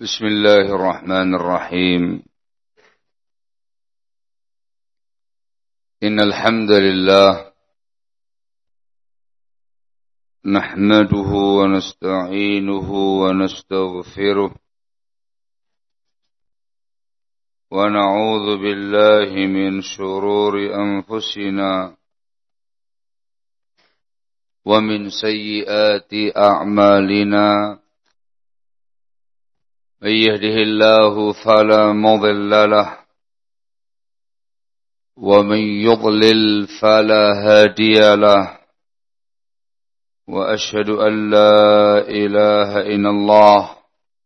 بسم الله الرحمن الرحيم إن الحمد لله نحمده ونستعينه ونستغفره ونعوذ بالله من شرور أنفسنا ومن سيئات أعمالنا من يهده الله فلا مضل له ومن يضلل فلا هادي له وأشهد أن لا إله إلا الله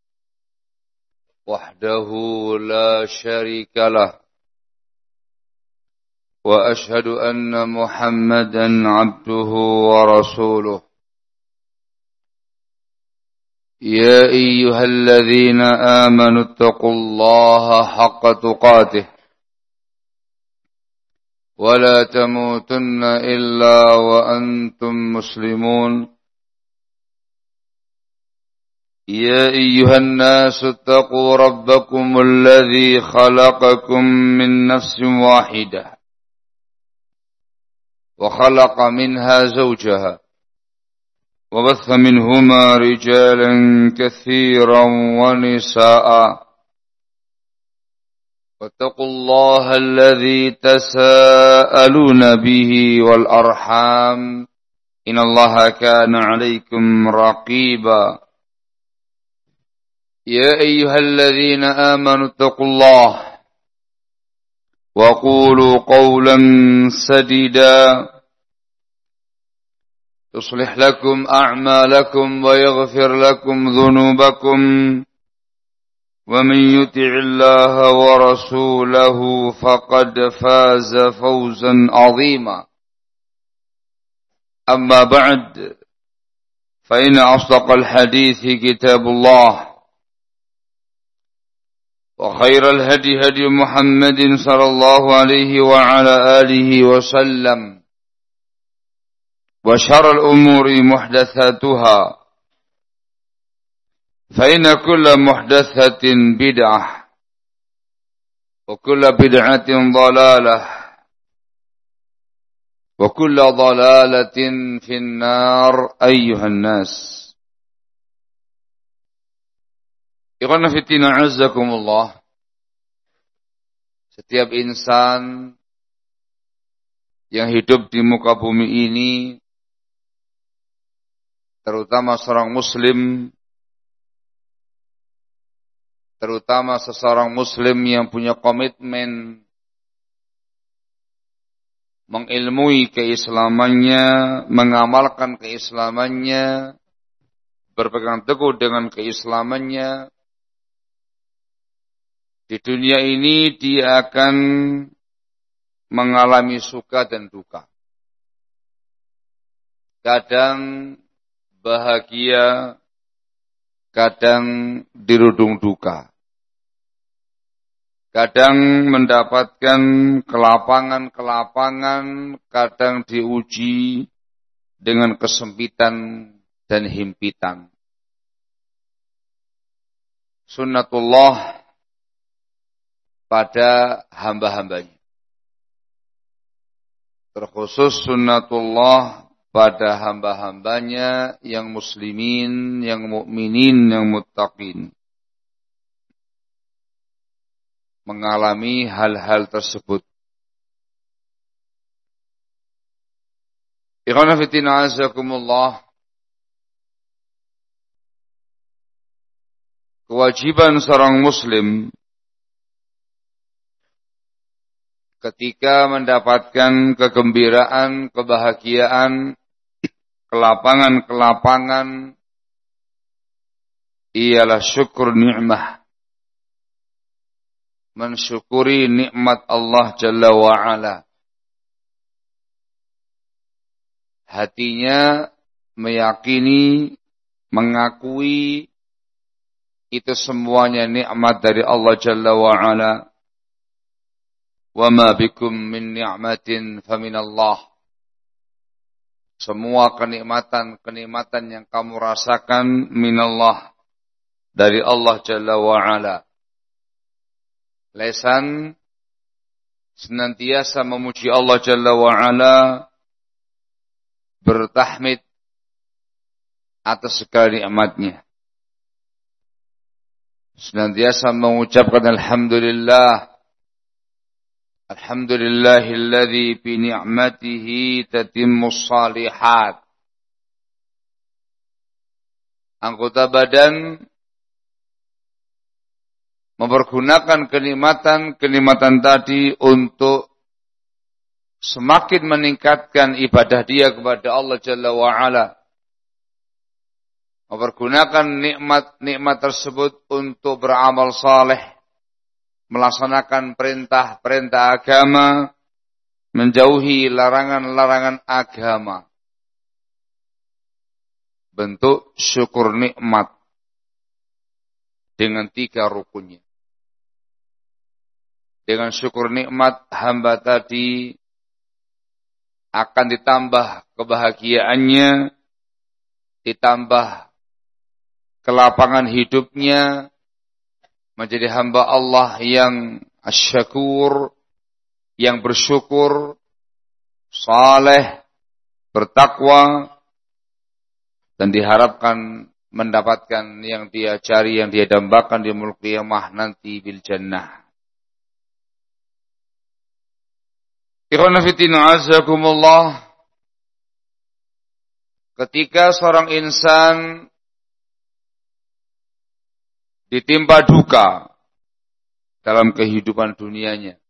وحده لا شريك له وأشهد أن محمدا عبده ورسوله يا أيها الذين آمنوا اتقوا الله حق تقاته ولا تموتن إلا وأنتم مسلمون يا أيها الناس اتقوا ربكم الذي خلقكم من نفس واحدة وخلق منها زوجها وبث منهما رجالا كثيرا ونساء واتقوا الله الذي تساءلون به والأرحام إن الله كان عليكم رقيبا يا أيها الذين آمنوا اتقوا الله وقولوا قولا سديدا يصلح لكم أعمالكم ويغفر لكم ذنوبكم ومن يطع الله ورسوله فقد فاز فوزا عظيما أما بعد فإن أصدق الحديث كتاب الله وخير الهدي هدي محمد صلى الله عليه وعلى آله وسلم وشر الأمور محدثاتها فإن كل محدثة بدعة وكل بدعة ضلالة وكل ضلالة في النار أيها الناس Ikhwan fillah azzakumullah. Setiap insan yang hidup di muka bumi ini, terutama seorang muslim, terutama seseorang muslim yang punya komitmen mengilmui keislamannya, mengamalkan keislamannya, berpegang teguh dengan keislamannya, di dunia ini dia akan mengalami suka dan duka. Kadang bahagia, kadang dirudung duka. Kadang mendapatkan kelapangan-kelapangan, kadang diuji dengan kesempitan dan himpitan. Sunnatullah pada hamba-hambanya. Terkhusus sunnatullah pada hamba-hambanya yang muslimin, yang mukminin, yang muttaqin. Mengalami hal-hal tersebut. Ikhwan fillah azakumullah. Kewajiban seorang muslim ketika mendapatkan kegembiraan, kebahagiaan, kelapangan-kelapangan, ialah syukur ni'mah. Mensyukuri nikmat Allah Jalla wa'ala. Hatinya meyakini, mengakui itu semuanya nikmat dari Allah Jalla wa'ala. Wa ma bikum min ni'matin faminallah. Semua kenikmatan yang kamu rasakan minallah, dari Allah Jalla wa'ala. Lisan senantiasa memuji Allah Jalla wa'ala, bertahmid atas segala nikmatnya. Senantiasa mengucapkan alhamdulillah. Alhamdulillahilladzi bi ni'matihi tatimmus shalihat. Anggota badan mempergunakan kenikmatan tadi untuk semakin meningkatkan ibadah dia kepada Allah Jalla wa'ala. Mempergunakan nikmat tersebut untuk beramal saleh, melaksanakan perintah-perintah agama, menjauhi larangan-larangan agama. Bentuk syukur nikmat dengan 3 rukunnya. Dengan syukur nikmat hamba tadi akan ditambah kebahagiaannya, ditambah kelapangan hidupnya, menjadi hamba Allah yang asyakur, yang bersyukur, saleh, bertakwa, dan diharapkan mendapatkan yang dia cari, yang dia dambakan di yaumul qiyamah nanti bil jannah. Ikhwana fillah azakumullah. Ketika seorang insan ditimpa duka dalam kehidupan dunianya,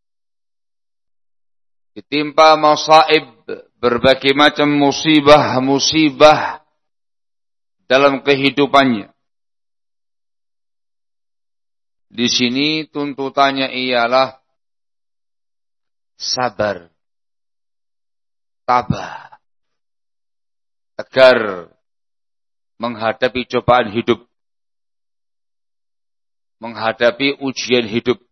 ditimpa masaib, berbagai macam musibah dalam kehidupannya. Di sini tuntutannya ialah sabar, tabah, tegar menghadapi cobaan hidup, menghadapi ujian hidup,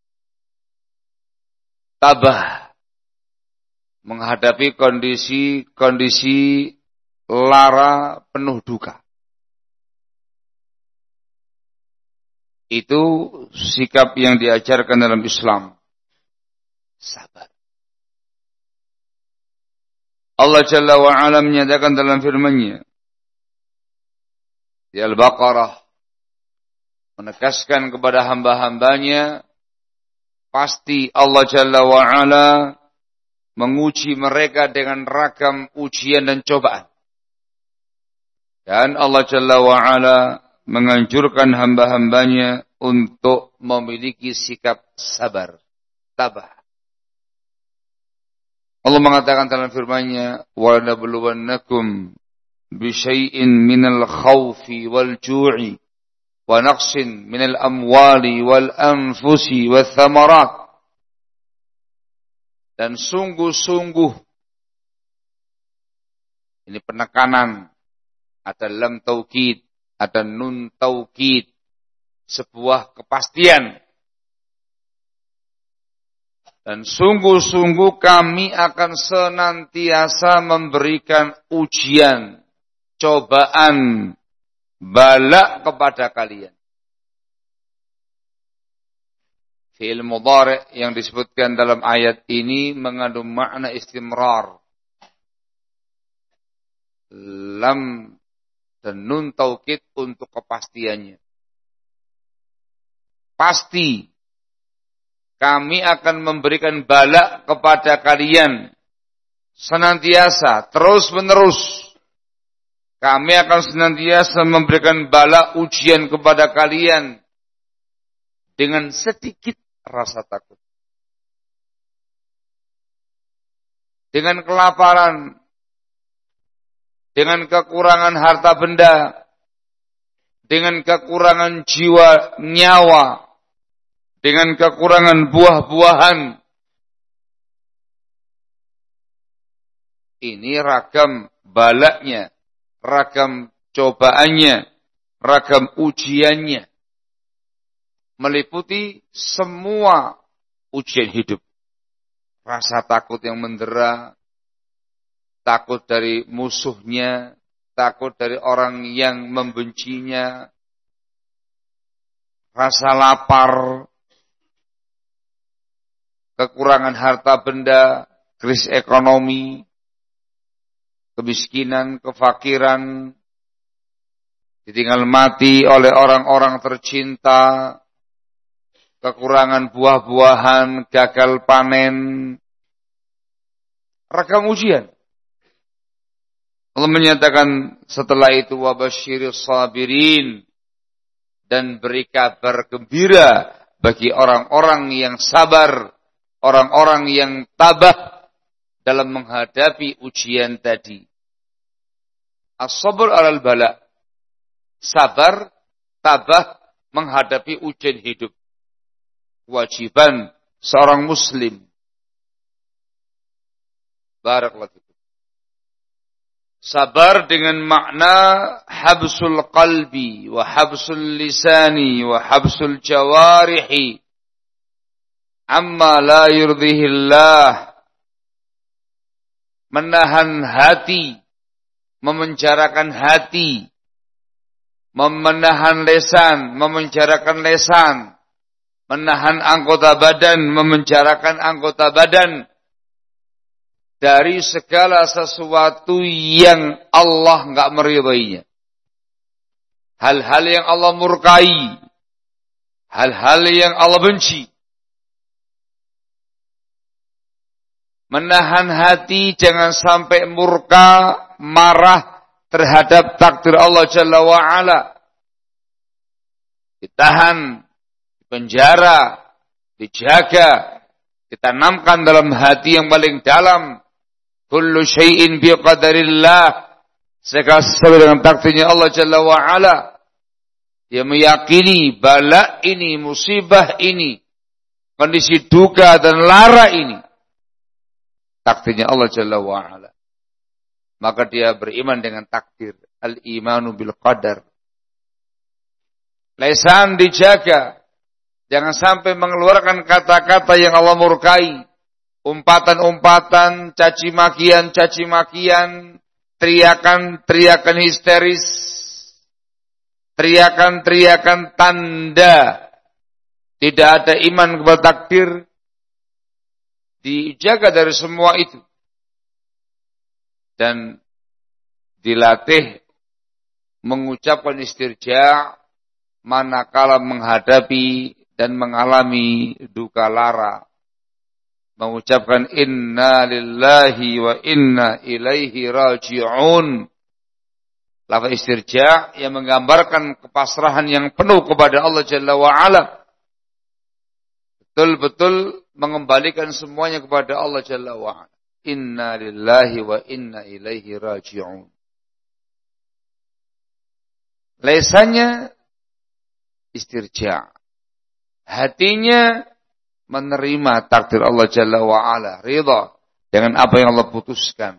tabah menghadapi kondisi lara penuh duka. Itu sikap yang diajarkan dalam Islam. Sabar. Allah Jalla wa'ala menyatakan dalam firman-Nya di Al-Baqarah, menegaskan kepada hamba-hambanya, pasti Allah Jalla wa'ala menguji mereka dengan ragam ujian dan cobaan. Dan Allah Jalla wa'ala menganjurkan hamba-hambanya untuk memiliki sikap sabar, tabah. Allah mengatakan dalam firman-Nya, wa nabluwannakum bi syai'in minal khaufi wal ju'i wa naqsin minal amwali wal anfusi wath thamarat. Dan sungguh-sungguh, ini penekanan, ada lam taukid, ada nun taukid, sebuah kepastian. Dan sungguh-sungguh kami akan senantiasa memberikan ujian, cobaan, bala kepada kalian. Fi'il mudhari' yang disebutkan dalam ayat ini mengandung makna istimrar. Lam dan nun taukid untuk kepastiannya. Pasti kami akan memberikan bala kepada kalian senantiasa, terus-menerus. Kami akan senantiasa memberikan bala ujian kepada kalian dengan sedikit rasa takut, dengan kelaparan, dengan kekurangan harta benda, dengan kekurangan jiwa, nyawa, dengan kekurangan buah-buahan. Ini ragam balanya, ragam cobaannya, ragam ujiannya. Meliputi semua ujian hidup. Rasa takut yang mendera, takut dari musuhnya, takut dari orang yang membencinya, rasa lapar, kekurangan harta benda, krisis ekonomi, kemiskinan, kefakiran, ditinggal mati oleh orang-orang tercinta, kekurangan buah-buahan, gagal panen, ragam ujian. Allah menyatakan setelah itu wabasyiris sabirin, dan beri kabar gembira bagi orang-orang yang sabar, orang-orang yang tabah dalam menghadapi ujian tadi. As-sabr 'alal bala. Sabar, tabah menghadapi ujian hidup. Kewajiban seorang muslim. Barakallahu fikum. Sabar dengan makna habsul qalbi wa habsul lisani wa habsul jawarihi amma la yurdihillah. Menahan hati, memenjarakan hati, menahan lesan, memenjarakan lesan, menahan anggota badan, memenjarakan anggota badan dari segala sesuatu yang Allah enggak meridainya. Hal-hal yang Allah murkai, hal-hal yang Allah benci. Menahan hati jangan sampai murka, marah terhadap takdir Allah Jalla wa'ala. Ditahan, dipenjara, dijaga, ditanamkan dalam hati yang paling dalam. Kullu syai'in biqadarillah. Segala sesuatu dengan takdirnya Allah Jalla wa'ala. Dia meyakini bala ini, musibah ini, kondisi duka dan lara ini, takdirnya Allah Jalla wa'ala. Maka dia beriman dengan takdir. Al-imanu bil qadar. Lisan dijaga. Jangan sampai mengeluarkan kata-kata yang Allah murkai. Umpatan-umpatan, caci makian, teriakan histeris, teriakan tanda tidak ada iman kepada takdir. Dijaga dari semua itu. Dan dilatih mengucapkan istirja manakala menghadapi dan mengalami duka lara. Mengucapkan inna lillahi wa inna ilaihi raji'un. Lafaz istirja yang menggambarkan kepasrahan yang penuh kepada Allah Jalla wa'ala. Betul-betul mengembalikan semuanya kepada Allah Jalla wa'ala. Inna lillahi wa inna ilaihi raji'un. Lesannya istirja. Hatinya menerima takdir Allah Jalla wa'ala. Ridha dengan apa yang Allah putuskan.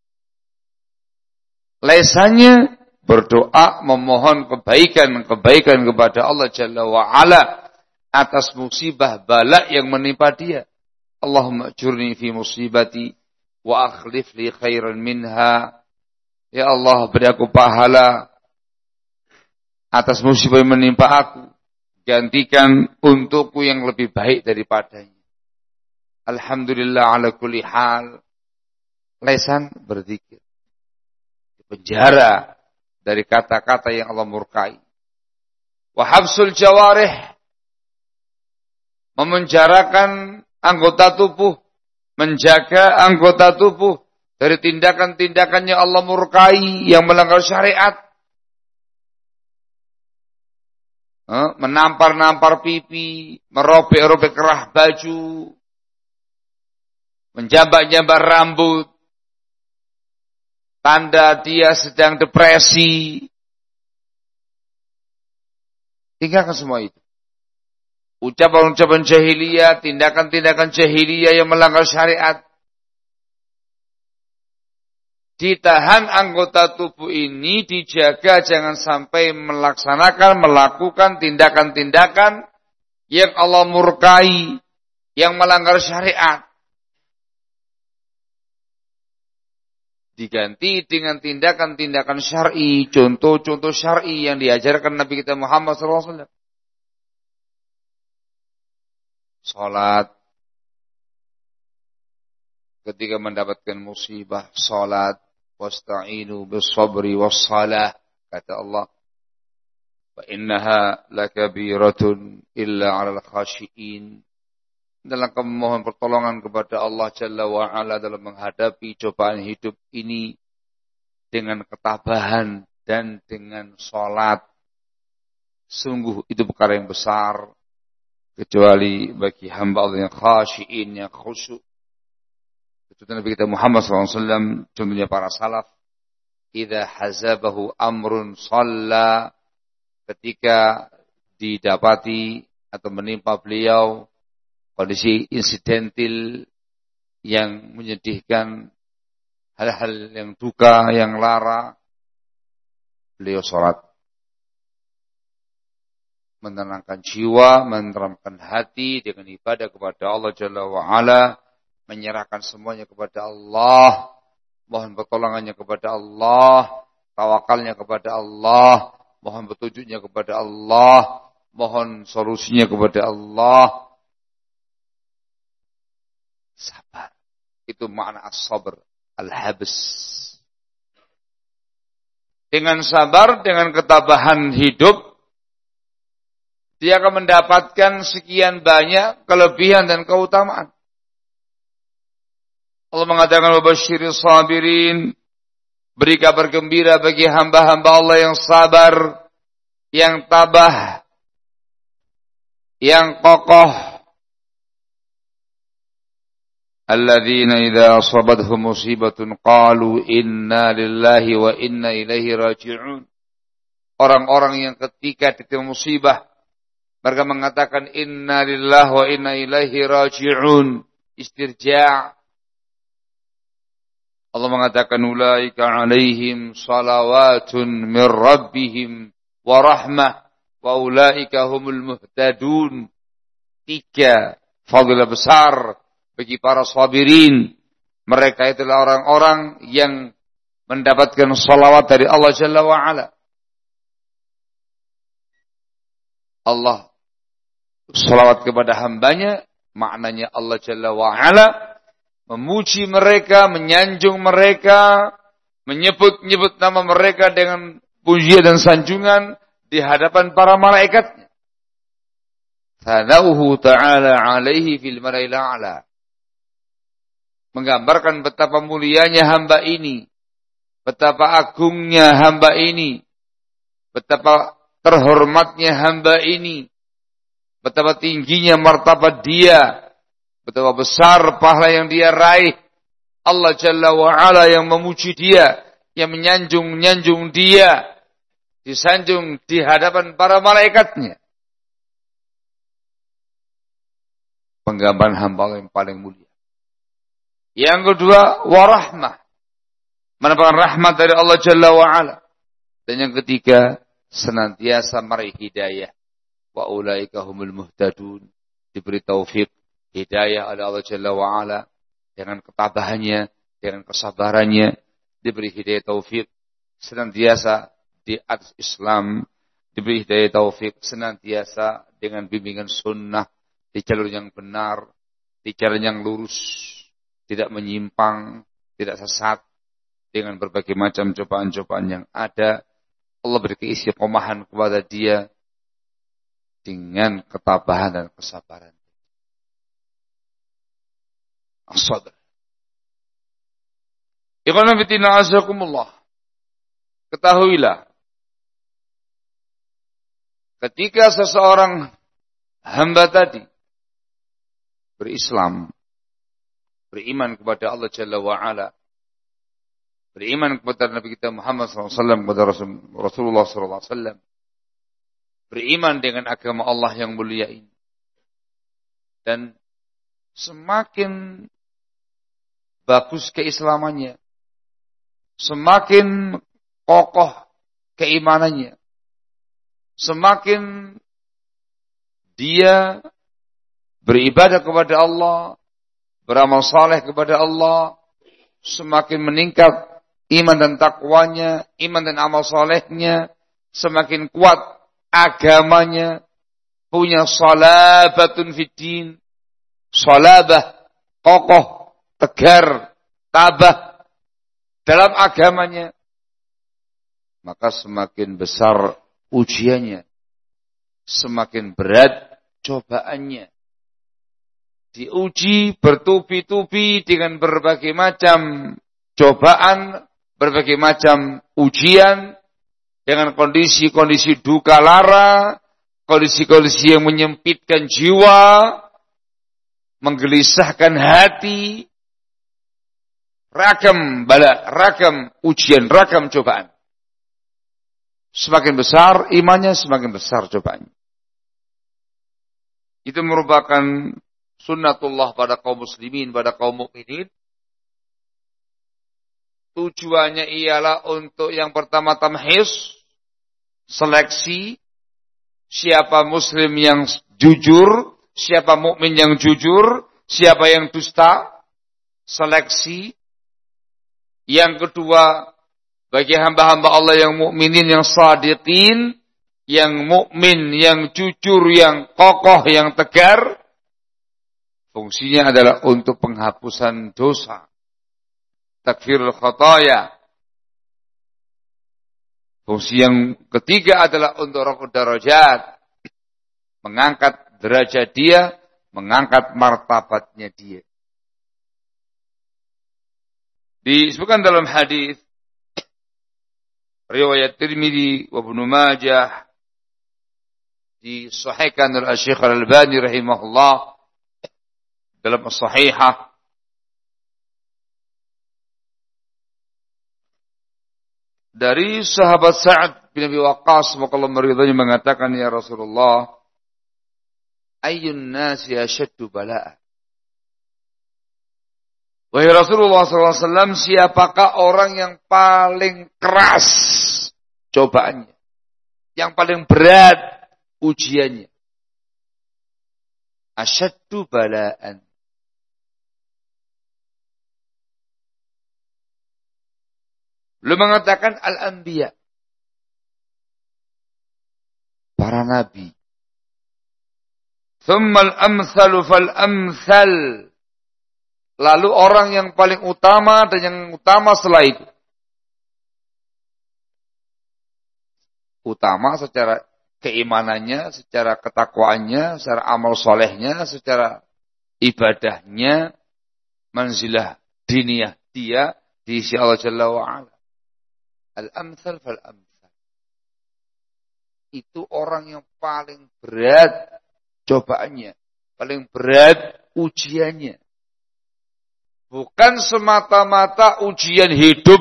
Lesannya berdoa memohon kebaikan kepada Allah Jalla wa'ala atas musibah bala yang menimpa dia. Allahumma ajurni fi musibati wa akhlif li khairan minha. Ya Allah, beri aku pahala atas musibah yang menimpa aku. Gantikan untukku yang lebih baik daripadanya. Alhamdulillah ala kulli hal. Lesan berzikir. Penjara dari kata-kata yang Allah murkai. Wa habsul jawarih. Memenjarakan anggota tubuh. Menjaga anggota tubuh dari tindakan-tindakan yang Allah murkai, yang melanggar syariat. Menampar-nampar pipi, merobek-robek kerah baju, menjambak-jambak rambut, tanda dia sedang depresi. Tinggalkan semua itu. Ucapan-ucapan jahiliyah, tindakan-tindakan jahiliyah yang melanggar syariat. Ditahan anggota tubuh ini, dijaga jangan sampai melakukan tindakan-tindakan yang Allah murkai, yang melanggar syariat. Diganti dengan tindakan-tindakan syar'i, contoh-contoh syar'i yang diajarkan Nabi kita Muhammad SAW. salat. Ketika mendapatkan musibah, salat. Wasta'inu bis-sabri was-salah, kata Allah. Wa innaha lakabiratun illa 'alal khashiin. Dalam kamu mohon pertolongan kepada Allah Jalla wa Ala dalam menghadapi cobaan hidup ini dengan ketabahan dan dengan salat. Sungguh itu perkara yang besar kecuali bagi hamba Allah yang khashiin, yang khusyuk. Itu Nabi kita Muhammad SAW, contohnya para salaf, idza hazabahu amrun shalla, ketika didapati atau menimpa beliau kondisi insidentil yang menyedihkan, hal-hal yang duka, yang lara, beliau salat. Menenangkan jiwa, menenangkan hati dengan ibadah kepada Allah Jalla wa'ala, menyerahkan semuanya kepada Allah, mohon pertolongannya kepada Allah, tawakalnya kepada Allah, mohon petunjuknya kepada Allah, mohon solusinya kepada Allah. Sabar. Itu makna as-sabr, al-habs. Dengan sabar, dengan ketabahan hidup, dia akan mendapatkan sekian banyak kelebihan dan keutamaan. Allah mengatakan wabasyiris sabirin, beri kabar gembira bagi hamba-hamba Allah yang sabar, yang tabah, yang kokoh. Alladzina idza asabathum musibatun qalu inna lillahi wa inna ilaihi raji'un. Orang-orang yang ketika ditimpa musibah mereka mengatakan inna lillahi wa inna ilaihi raji'un, istirja'. Allah mengatakan ulaika alaihim salawatun min rabbihim wa rahmah wa ulaika humul muhtadun. 3 fadilah besar bagi para sabirin. Mereka itulah orang-orang yang mendapatkan salawat dari Allah Jalla wa Ala. Allah salawat kepada hambanya, maknanya Allah Jalla wa Ala memuji mereka, menyanjung mereka, menyebut-nyebut nama mereka dengan pujian dan sanjungan di hadapan para malaikatnya. Thanauhu ta'ala alaihi fil mala'il a'la. Menggambarkan betapa mulianya hamba ini, betapa agungnya hamba ini, betapa terhormatnya hamba ini, betapa tingginya martabat dia, betapa besar pahala yang dia raih. Allah Jalla wa'ala yang memuji dia, yang menyanjung dia, disanjung di hadapan para malaikatnya. Penggambaran hamba Allah yang paling mulia. Yang kedua, warahmah. Mendapatkan rahmat dari Allah Jalla wa'ala. Dan yang ketiga, senantiasa meraih hidayah. Wa ulaika humul muhtadun. Diberi taufik, hidayah oleh Allah Jalla wa'ala. Dengan ketabahannya, dengan kesabarannya. Diberi hidayah taufik. Senantiasa di atas Islam. Diberi hidayah taufik. Senantiasa dengan bimbingan sunnah. Di jalur yang benar. Di jalan yang lurus. Tidak menyimpang. Tidak sesat. Dengan berbagai macam cobaan-cobaan yang ada. Allah beri keistiqomahan kepada dia. Dengan ketabahan dan kesabaran. As-sabr. Ikhwan fillah azakumullah. Ketahuilah. Ketika seseorang hamba tadi berislam, beriman kepada Allah Jalla wa'ala, beriman kepada Nabi kita Muhammad SAW, kepada Rasulullah SAW, beriman dengan agama Allah yang mulia ini. Dan semakin bagus keislamannya, semakin kokoh keimanannya, semakin dia beribadah kepada Allah, beramal saleh kepada Allah, semakin meningkat iman dan takwanya, iman dan amal salehnya, semakin kuat agamanya, punya salabatun fiddin, salabah, kokoh, tegar, tabah dalam agamanya, maka semakin besar ujiannya, semakin berat cobaannya. Diuji bertubi-tubi dengan berbagai macam cobaan, berbagai macam ujian, dengan kondisi-kondisi duka lara, kondisi-kondisi yang menyempitkan jiwa, menggelisahkan hati, ragam ujian, ragam cobaan. Semakin besar imannya, semakin besar cobaannya. Itu merupakan sunnatullah pada kaum muslimin, pada kaum mukminin. Tujuannya ialah untuk yang pertama tamhis, seleksi, siapa muslim yang jujur, siapa mukmin yang jujur, siapa yang dusta, seleksi. Yang kedua, bagi hamba-hamba Allah yang mukminin, yang shadiqin, yang mukmin, yang jujur, yang kokoh, yang tegar, fungsinya adalah untuk penghapusan dosa, takfirul khataya. Fungsi yang ketiga adalah untuk raf'ud darajat, mengangkat derajat dia, mengangkat martabatnya dia. Disebutkan dalam hadis riwayat Tirmidzi wa Ibnu Majah, disahihkan oleh Syekh Al-Albani rahimahullah dalam as-sahihah, dari sahabat Sa'ad bin Abi Waqqas, semoga Allah meridhainya, mengatakan, ya Rasulullah, ayyun nasi ashaddu bala'a. Wahai Rasulullah SAW, siapakah orang yang paling keras cobaannya, yang paling berat ujiannya? Ashaddu bala'an. Beliau mengatakan al-anbiya, para nabi. Thumma al-amthalu fal-amthal. Lalu orang yang paling utama dan yang utama setelah itu. Utama secara keimanannya, secara ketakwaannya, secara amal solehnya, secara ibadahnya, manzilah diniyah dia di sisi Allah Jalla wa'ala. Al-amthal fal-amthal. Itu orang yang paling berat cobaannya, paling berat ujiannya. Bukan semata-mata ujian hidup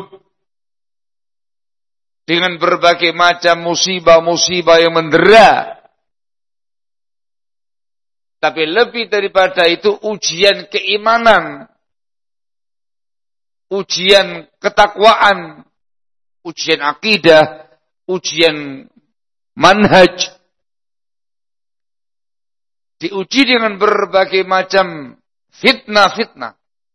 dengan berbagai macam musibah-musibah yang mendera. Tapi lebih daripada itu ujian keimanan, ujian ketakwaan, ujian akidah, ujian manhaj. Diuji dengan berbagai macam fitnah-fitnah.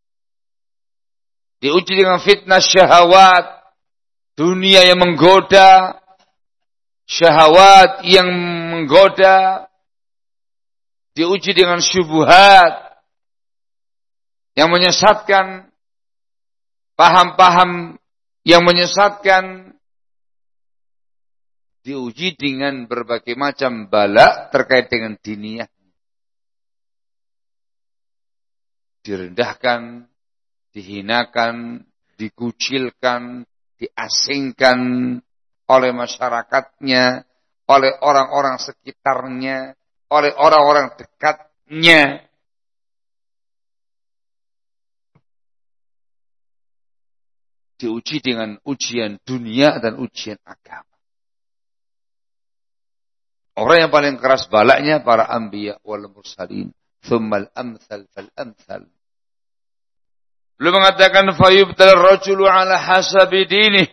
Diuji dengan fitnah syahwat, dunia yang menggoda, syahwat yang menggoda. Diuji dengan syubhat yang menyesatkan, paham-paham yang menyesatkan. Diuji dengan berbagai macam bala terkait dengan diniyah. Direndahkan, dihinakan, dikucilkan, diasingkan oleh masyarakatnya, oleh orang-orang sekitarnya, oleh orang-orang dekatnya. Diuji dengan ujian dunia dan ujian agama. Orang yang paling keras balaknya para anbiya wal mursalin. Thummal amthal fal amthal. Beliau mengatakan fayubtal rajulu ala hasabi dinih.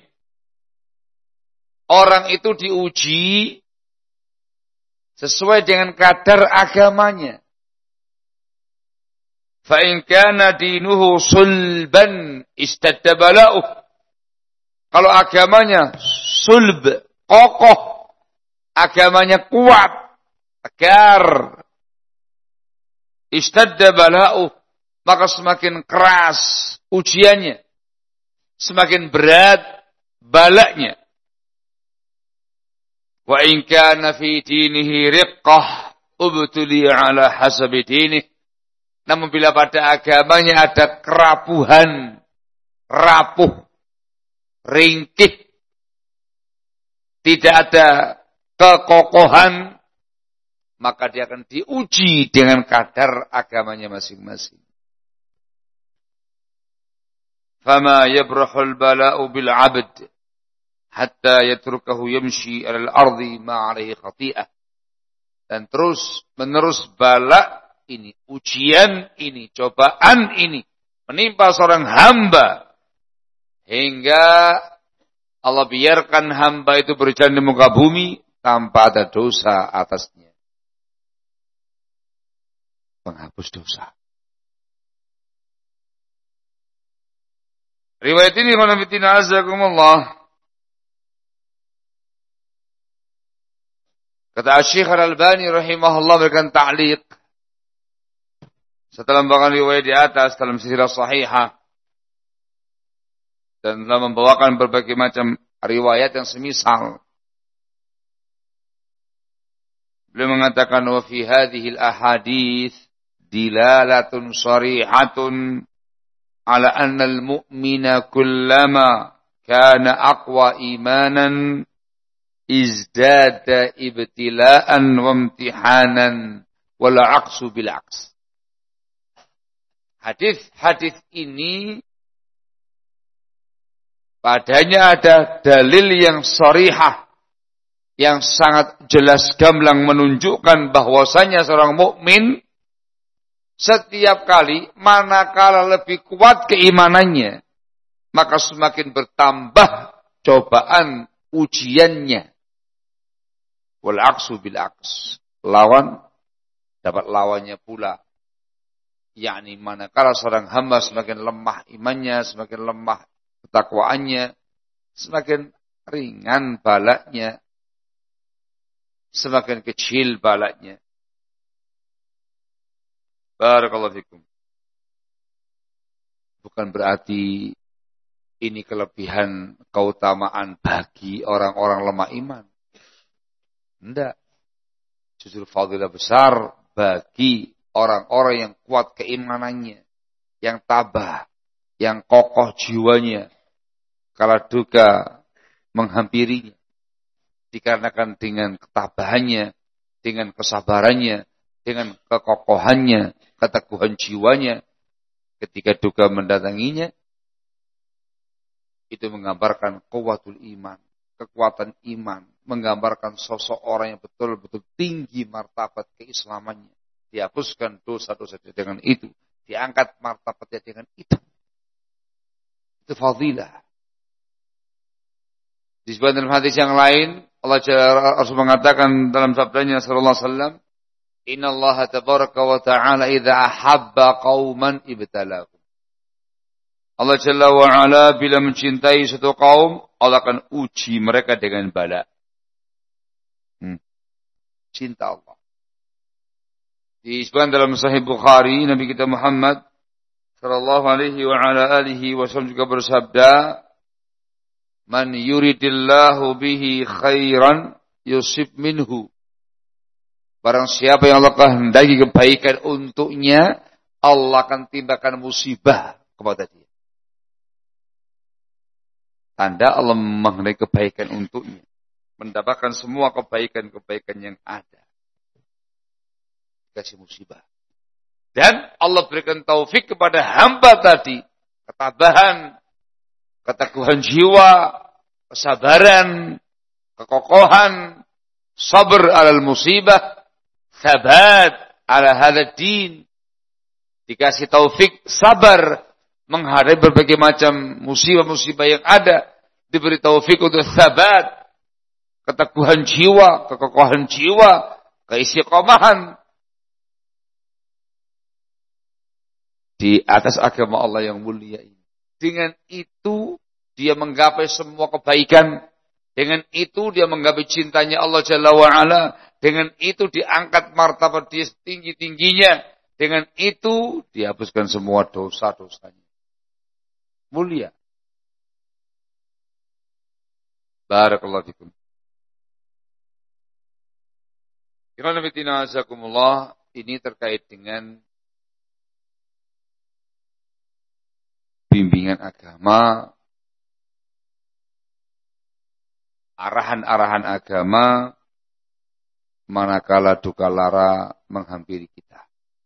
Orang itu diuji sesuai dengan kadar agamanya. Fa in kana dinuhu sulban istadda bala'uh. Kalau agamanya sulb, kokoh, agamanya kuat, tegar, Ishtadda bala'uh, maka semakin keras ujiannya, semakin berat balaknya. Wa in kana fi dinihi riqqah ubtuli ala hasabi dinih. Namun bila pada agamanya ada kerapuhan, rapuh, ringkih, tidak ada kekokohan, maka dia akan diuji dengan kadar agamanya masing-masing. Fama yabrahul bala'u bil 'abd hatta yatrukahu yamshi 'alal ardi ma 'alaihi khati'ah. Dan terus menerus bala ini, ujian ini, cobaan ini menimpa seorang hamba hingga Allah biarkan hamba itu berjalan di muka bumi tanpa ada dosa atasnya. Penghapus dosa. Riwayat ini khonafidina azakumullah. Kata Syekh Al-Albani rahimahullah berikan ta'liq setelah membawakan riwayat di atas dalam silsilah sahihah dan telah membawakan berbagai macam riwayat yang semisal. Beliau mengatakan wa fi hadhihi al-ahadits dilalatun sharihatun ala anna al-mu'mina kullama kana aqwa imanan izdada ibtila'an wa imtihanan wal 'aqsu bil 'aqs. Hadis-hadis ini padanya ada dalil yang sharihah, yang sangat jelas gamblang menunjukkan bahwasanya seorang mukmin setiap kali manakala lebih kuat keimanannya, maka semakin bertambah cobaan ujiannya. Wal aqsu bil aqs. Lawan dapat lawannya pula. Yakni manakala seorang hamba semakin lemah imannya, semakin lemah ketakwaannya, semakin ringan balaknya, semakin kecil balaknya. Barakallahu fikum. Bukan berarti ini kelebihan keutamaan bagi orang-orang lemah iman. Tidak. Justru fadilah besar bagi orang-orang yang kuat keimanannya, yang tabah, yang kokoh jiwanya, kala duka menghampirinya. Dikarenakan dengan ketabahannya, dengan kesabarannya, dengan kekokohannya, keteguhan jiwanya, ketika duka mendatanginya, itu menggambarkan kuwatul iman, kekuatan iman, menggambarkan sosok orang yang betul-betul tinggi martabat keislamannya. Dihapuskan dosa-dosa dengan itu, diangkat martabatnya dengan itu. Itu fadilah. Disebutkan dalam hadis yang lain, Allah Rasul mengatakan dalam sabdanya sallallahu alaihi wasallam, "Innallaha tabaraka wa ta'ala idza ahabba qauman ibtalahum." Allah Jalla wa Ala bila mencintai suatu kaum, Allah akan uji mereka dengan bala. Cinta Allah. Disebutkan dalam Sahih Bukhari, Nabi kita Muhammad sallallahu alaihi wa ala alihi wasallam juga bersabda, "Man yuridillahu bihi khairan yusib minhu." Barang siapa yang Allah kehendaki kebaikan untuknya, Allah akan timpakan musibah kepada dia. Tanda Allah menghendaki kebaikan untuknya, mendapatkan semua kebaikan-kebaikan yang ada. Kasih musibah. Dan Allah berikan taufik kepada hamba tadi, ketabahan, keteguhan jiwa, kesabaran, kekokohan, sabar alal musibah, sabat ala hadad din. Dikasih taufik sabar menghadapi berbagai macam musibah-musibah yang ada, diberi taufik untuk sabat, keteguhan jiwa, kekokohan jiwa, keistiqomahan di atas agama Allah yang mulia ini. Dengan itu dia menggapai semua kebaikan. Dengan itu dia menggapai cintanya Allah Jalla wa'ala. Dengan itu diangkat martabat dia setinggi-tingginya. Dengan itu dihapuskan semua dosa-dosanya. Mulia. Barakallahu fikum. Ikhwan fillah azakumullah, ini terkait dengan bimbingan agama, arahan-arahan agama, manakala duka lara menghampiri kita.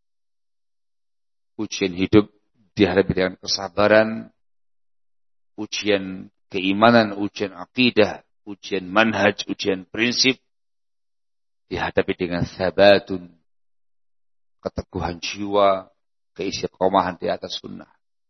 Ujian hidup dihadapi dengan kesabaran, ujian keimanan, ujian akidah, ujian manhaj, ujian prinsip, dihadapi dengan sabatun, keteguhan jiwa, keistiqomahan di atas sunnah.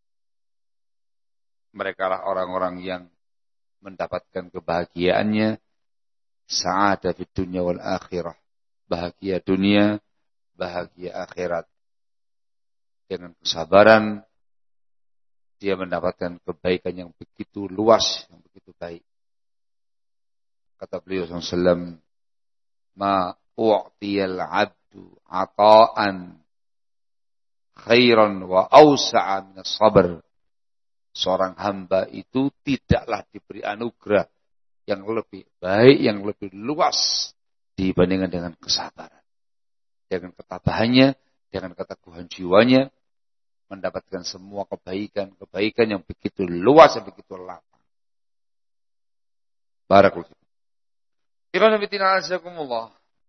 Mereka lah orang-orang yang mendapatkan kebahagiaannya, sa'adah di dunia wal akhirah. Bahagia dunia, bahagia akhirat. Dengan kesabaran, dia mendapatkan kebaikan yang begitu luas, yang begitu baik. Kata beliau SAW, ma u'tiyal abdu ata'an khairan wa awsa'a minas sabr. Seorang hamba itu tidaklah diberi anugerah yang lebih baik, yang lebih luas dibandingkan dengan kesabaran. Dengan ketabahannya, dengan keteguhan jiwanya, mendapatkan semua kebaikan yang begitu luas, yang begitu lapang. Barakallahu. Ikhwan fillah azakumullah.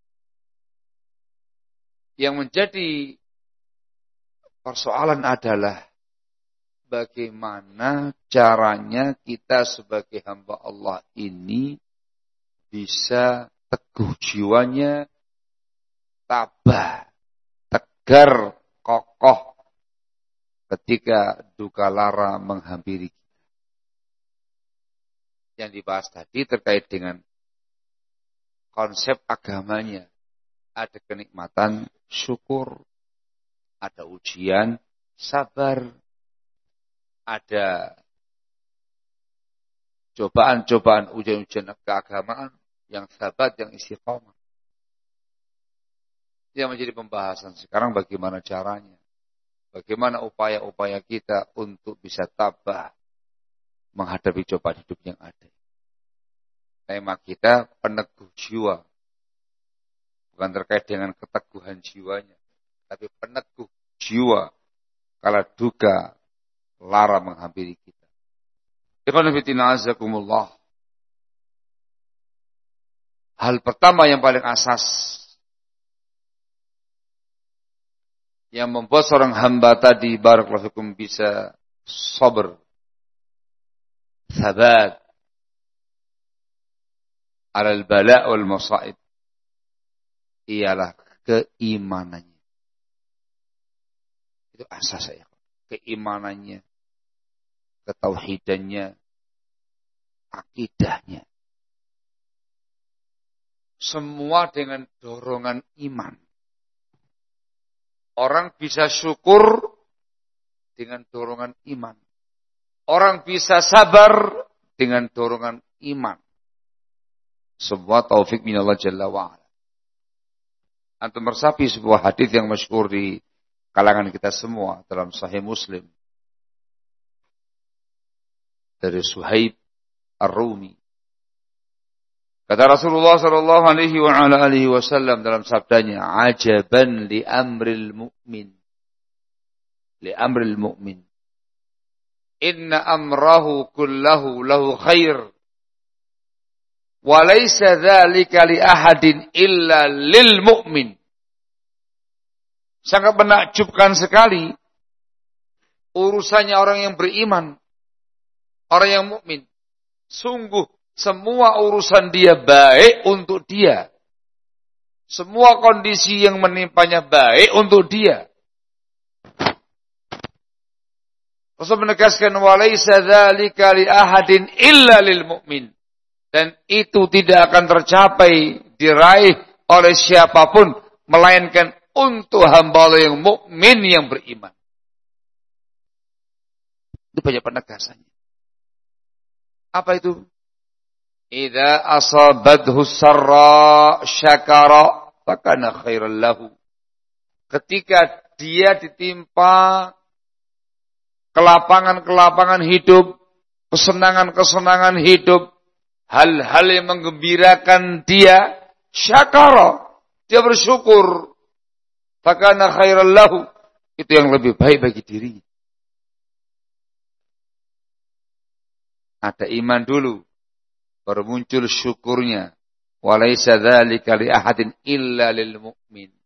Yang menjadi persoalan adalah bagaimana caranya kita sebagai hamba Allah ini bisa teguh jiwanya, tabah, tegar, kokoh ketika duka lara menghampiri kita. Yang dibahas tadi terkait dengan konsep agamanya. Ada kenikmatan, syukur. Ada ujian, sabar. Ada cobaan-cobaan, ujian-ujian keagamaan yang sabat, yang istiqamah. Yang menjadi pembahasan sekarang bagaimana caranya. Bagaimana upaya-upaya kita untuk bisa tabah menghadapi cobaan hidup yang ada. Tema kita peneguh jiwa. Bukan terkait dengan keteguhan jiwanya, tapi peneguh jiwa kala duka lara menghampiri kita. Ikhwan fillah azakumullah. Hal pertama yang paling asas yang membuat seorang hamba tadi barakallahu fikum bisa sabar, sabat alal bala' wal masaib ialah keimanannya. Itu asas saya. Keimanannya, ketauhidannya, akidahnya. Semua dengan dorongan iman. Orang bisa syukur dengan dorongan iman. Orang bisa sabar dengan dorongan iman. Semua taufik minallah jalla wa'ala. Antum meresapi sebuah hadis yang masyhur di kalangan kita semua dalam Sahih Muslim dari Suhaib Ar-Rumi. Kata Rasulullah sallallahu alaihi wa ala alihi wasallam dalam sabdanya, "Ajaban li amril mu'min." Li amril mu'min. Inna amrahu kullahu lahu khair. Walaysa dzalika li ahadin illa lil mu'min. Sangat menakjubkan sekali urusannya orang yang beriman, orang yang mukmin. Sungguh semua urusan dia baik untuk dia. Semua kondisi yang menimpanya baik untuk dia. Rasul menegaskan walaysa dzalika li ahadin illa lil mu'min. Dan itu tidak akan tercapai, diraih oleh siapapun, melainkan untuk hamba Allah yang mukmin yang beriman. Itu banyak penegasannya. Apa itu? Idza asabathu sarra syakara fakana khairan lahu. Ketika dia ditimpa kelapangan-kelapangan hidup, kesenangan-kesenangan hidup, hal-hal yang menggembirakan dia, syakara, dia bersyukur. Fakana khairal lahu, itu yang lebih baik bagi dirinya. Ada iman dulu, baru muncul syukurnya. Walaysa dzalika li ahadin illa lil mu'min.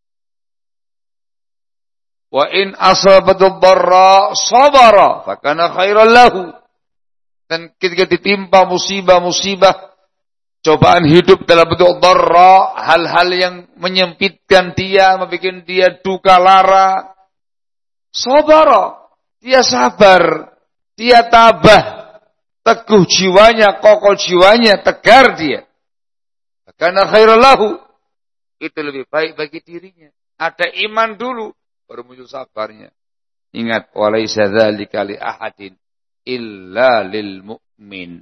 Wa in asabatu dharra sabara fakana khairal lahu. Dan ketika ditimpa musibah-musibah, cobaan hidup dalam bentuk dharra, hal-hal yang menyempitkan dia, membuat dia duka lara, sabara, dia sabar, dia tabah, teguh jiwanya, kokoh jiwanya, tegar dia. Karena khairal lahu, itu lebih baik bagi dirinya. Ada iman dulu, baru muncul sabarnya. Ingat, walaysa dzalika li ahadin illa lil mu'min.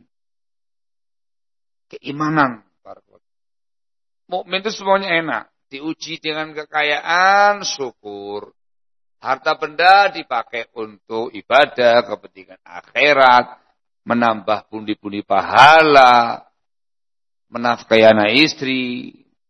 Keimanan. Mukmin itu semuanya enak. Diuji dengan kekayaan, syukur. Harta benda dipakai untuk ibadah, kepentingan akhirat, menambah pundi-pundi pahala, menafkahi anak istri,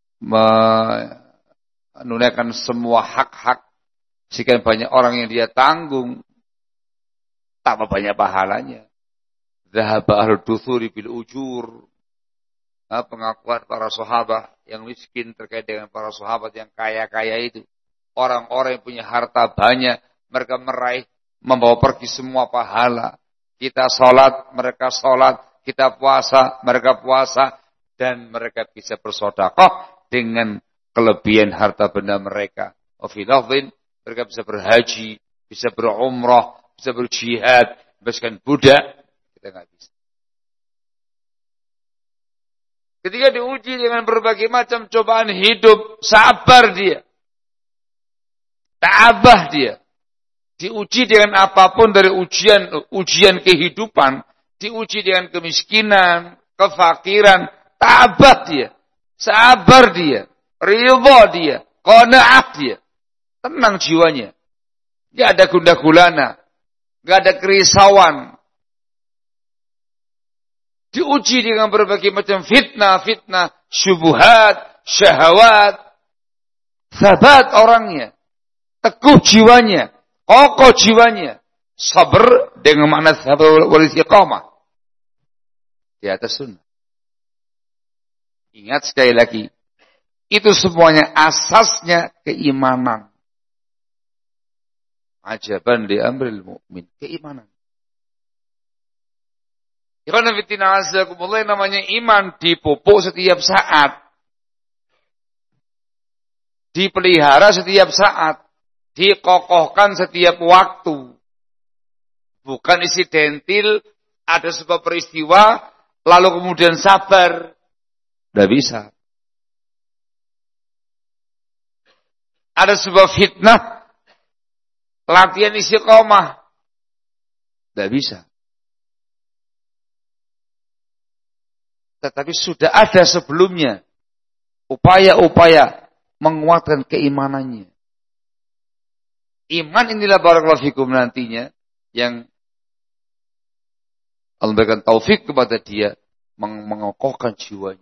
menunaikan semua hak-hak. Sekian banyak orang yang dia tanggung, tambah banyak pahalanya. Dhahaba ahlud duthuri bil ujur. Pengakuan para sahabat yang miskin terkait dengan para sahabat yang kaya-kaya itu. Orang-orang yang punya harta banyak, mereka meraih, membawa pergi semua pahala. Kita sholat, mereka sholat. Kita puasa, mereka puasa. Dan mereka bisa bersedekah dengan kelebihan harta benda mereka. Wa fi lafdhin, mereka bisa berhaji, bisa berumrah, bisa berjihad, bebaskan budak. Kita enggak bisa. Ketika diuji dengan berbagai macam cobaan hidup, sabar dia. Tabah dia. Diuji dengan apapun dari ujian kehidupan, diuji dengan kemiskinan, kefakiran, tabah dia, sabar dia, ridha dia, qanaah dia, tenang jiwanya. Enggak ada gundah gulana, enggak ada kerisauan. Diuji dengan berbagai macam fitnah, syubhat, syahwat. Sabat orangnya, teguh jiwanya, kokoh jiwanya, sabar dengan makna sabar wal istiqamah di atas sunnah. Ingat sekali lagi, itu semuanya asasnya keimanan. Ajaban li amril mu'min, keimanan. Ikhwan fillah azakumullah, namanya iman dipupuk setiap saat. Dipelihara setiap saat. Dikokohkan setiap waktu. Bukan insidentil, ada sebuah peristiwa, lalu kemudian sabar. Tidak bisa. Ada sebuah fitnah, latihan istiqomah. Tidak bisa. Tetapi sudah ada sebelumnya upaya-upaya menguatkan keimanannya. Iman inilah barakallahu fikum nantinya yang Allah berikan taufik kepada dia mengokohkan jiwanya.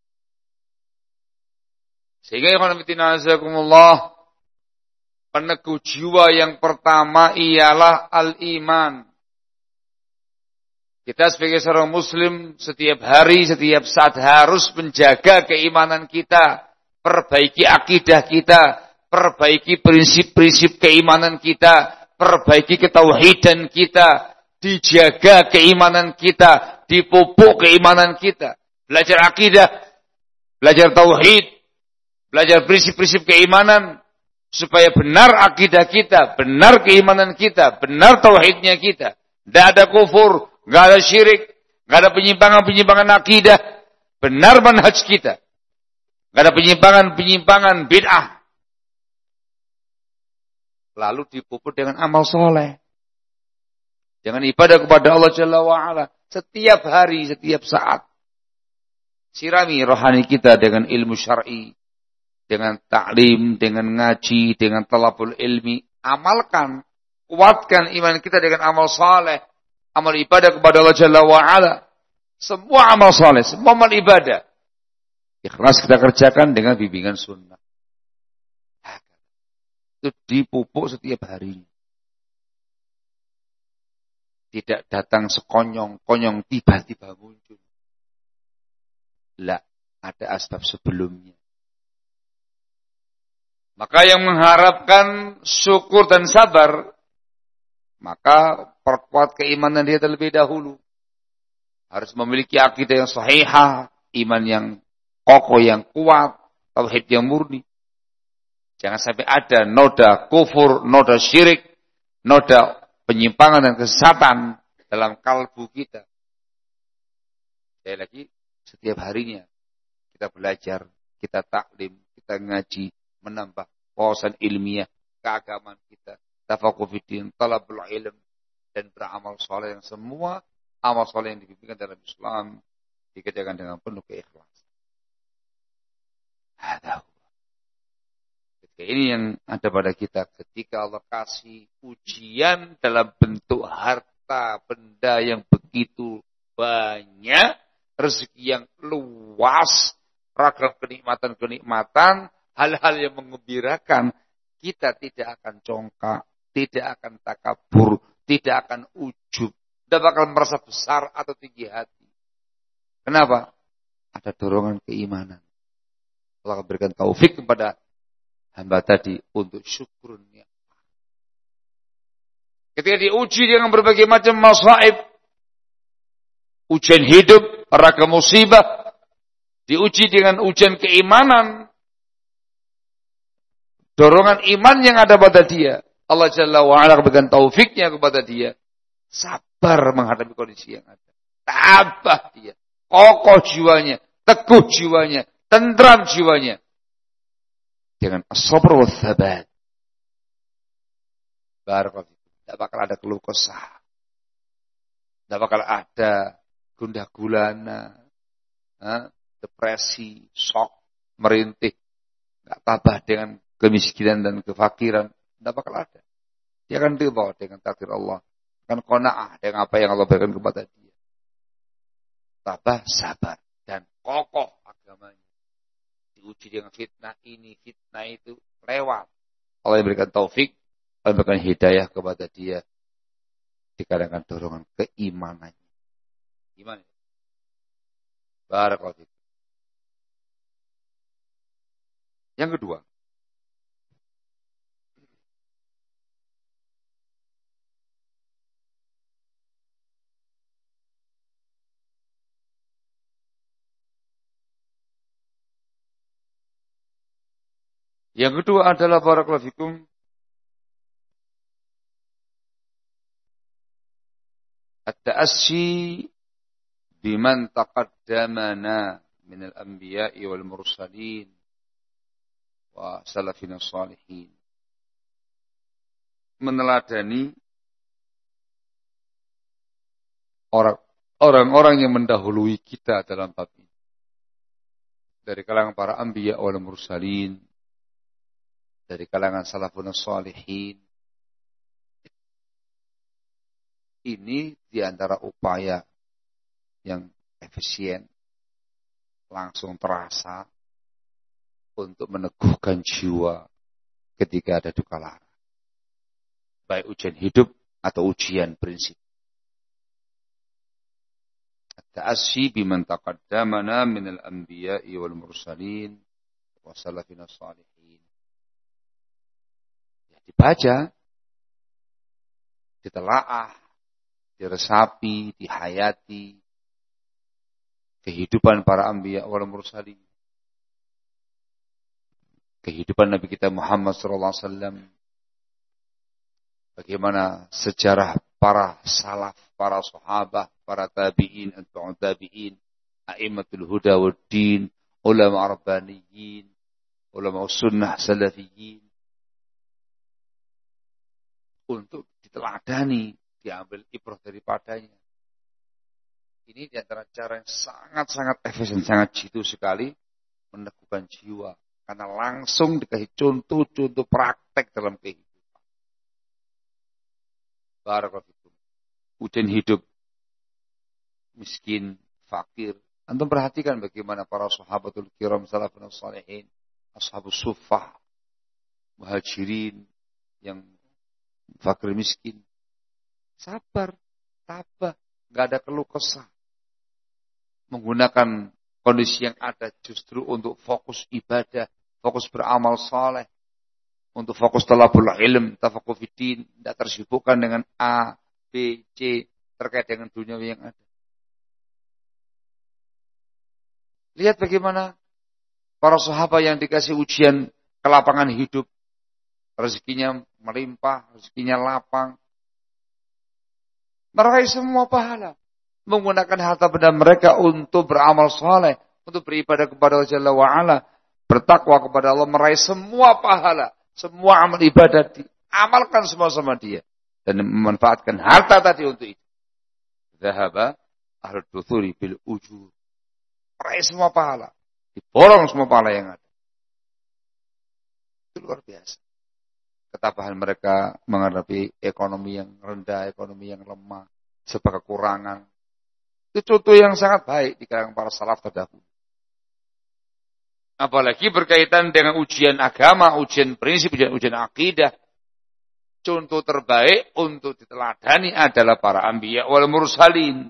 Sehingga ikhwan fillah azakumullah, peneguh jiwa yang pertama ialah al-iman. Kita sebagai seorang muslim setiap hari, setiap saat harus menjaga keimanan kita, perbaiki akidah kita, perbaiki prinsip-prinsip keimanan kita, perbaiki ketauhidan kita, dijaga keimanan kita, dipupuk keimanan kita. Belajar akidah, belajar tauhid, belajar prinsip-prinsip keimanan, supaya benar akidah kita, benar keimanan kita, benar tauhidnya kita. Tidak ada kufur, tidak ada syirik, tidak ada penyimpangan-penyimpangan akidah, benar manhaj kita. Tidak ada penyimpangan-penyimpangan bid'ah. Lalu dipupuk dengan amal soleh. Dengan ibadah kepada Allah Jalla wa'ala. Setiap hari, setiap saat. Sirami rohani kita dengan ilmu syar'i. Dengan ta'lim, dengan ngaji, dengan talabul ilmi. amalkan, kuatkan iman kita dengan amal saleh, amal ibadah kepada Allah Jalla wa'ala. Semua amal saleh, semua amal ibadah. Ikhlas kita kerjakan dengan bimbingan sunnah. Itu dipupuk setiap hari. Tidak datang sekonyong-konyong tiba-tiba muncul. Lah, ada asbab sebelumnya. Maka yang mengharapkan syukur dan sabar, maka perkuat keimanan dia terlebih dahulu. Harus memiliki akidah yang sahihah, iman yang kokoh, yang kuat, tauhid yang murni. Jangan sampai ada noda kufur, noda syirik, noda penyimpangan dan kesesatan dalam kalbu kita. Sekali lagi, setiap harinya kita belajar, kita taklim, kita ngaji, menambah wawasan ilmiah, keagamaan kita, tafaqquh fiddin, talabul ilm, dan beramal soleh yang semua amal soleh yang dibimbingkan dalam Islam dikerjakan dengan penuh keikhlasan. Ini yang ada pada kita ketika Allah kasih ujian dalam bentuk harta benda yang begitu banyak, rezeki yang luas, ragam kenikmatan-kenikmatan, hal-hal yang menggembirakan, kita tidak akan congkak, tidak akan takabur, tidak akan ujub, tidak bakal merasa besar atau tinggi hati. Kenapa? Ada dorongan keimanan. Allah akan berikan taufik kepada hamba tadi untuk syukurnya. Ketika diuji dengan berbagai macam masaib, ujian hidup, ragam musibah, diuji dengan ujian keimanan, dorongan iman yang ada pada dia, Allah Jalla wa'ala berikan taufiknya kepada dia, sabar menghadapi kondisi yang ada. Tabah dia, kokoh jiwanya, teguh jiwanya, tentram jiwanya. Dengan as-sabr wa thabat. Barakallahu. Tidak bakal ada keluh kesah. Tidak bakal ada gundah gulana, depresi, shock, merintih. Tidak tabah dengan kemiskinan dan kefakiran. Tidak bakal ada. Dia akan ridha dengan takdir Allah. Akan qanaah dengan apa yang Allah berikan kepada dia. Tabah, sabar, dan kokoh agamanya. Diuji dengan fitnah ini, fitnah itu, lewat. Allah yang berikan taufik, Allah berikan hidayah kepada dia. Dikarenakan dorongan keimanannya. Gimana? Barakallahu. Yang kedua. Yang kedua adalah barakallahu fikum, at-ta'assi biman taqaddamana min al-anbiya'i wal mursalin wa salafina salihin. Meneladani orang-orang yang mendahului kita dalam bab ini. Dari kalangan para anbiya wal mursalin, dari kalangan salafun salihin. Ini diantara upaya yang efisien, langsung terasa untuk meneguhkan jiwa ketika ada duka lara. Baik ujian hidup atau ujian prinsip. Ta'assi biman taqaddamana minal anbiya'i wal mursalin wa salafina salihin. Dibaca, ditelaah, diresapi, dihayati kehidupan para anbiya wal mursalin. Kehidupan Nabi kita Muhammad sallallahu alaihi wasallam. Bagaimana sejarah para salaf, para sahabat, para tabi'in, atba'ut tabi'in, a'immatul huda wad din, ulama rabbaniyin, ulama sunnah salafiyyin. Untuk diteladani, diambil ibrah daripadanya. Ini di antara cara yang sangat-sangat efisien, sangat jitu sekali meneguhkan jiwa. Karena langsung dikasih contoh-contoh praktek dalam kehidupan. Barakallahu fikum. Ujian hidup miskin, fakir. Antum perhatikan bagaimana para sahabatul kiram salafun salihin, ashabus suffah, muhajirin yang fakir miskin. Sabar, tabah, enggak ada keluh kesah. Menggunakan kondisi yang ada justru untuk fokus ibadah, fokus beramal saleh, untuk fokus talabul ilm, tafaqquh fiddin, tidak tersibukkan dengan A, B, C terkait dengan dunia yang ada. Lihat bagaimana para sahabat yang dikasih ujian kelapangan hidup, rezekinya melimpah, rezekinya lapang, meraih semua pahala, menggunakan harta benda mereka untuk beramal saleh, untuk beribadah kepada Allah Jalla wa Ala, bertakwa kepada Allah, meraih semua pahala, semua amal ibadah diamalkan semua sama dia dan memanfaatkan harta tadi untuk itu. Zahaba ahlud duthuri bil ujur. Meraih semua pahala, diborong semua pahala yang ada. Itu luar biasa. Ketabahan mereka menghadapi ekonomi yang rendah, ekonomi yang lemah, serba kekurangan. Itu contoh yang sangat baik di kalangan para salaf terdahulu. Apalagi berkaitan dengan ujian agama, ujian prinsip, ujian akidah. Contoh terbaik untuk diteladani adalah para anbiya wal mursalin.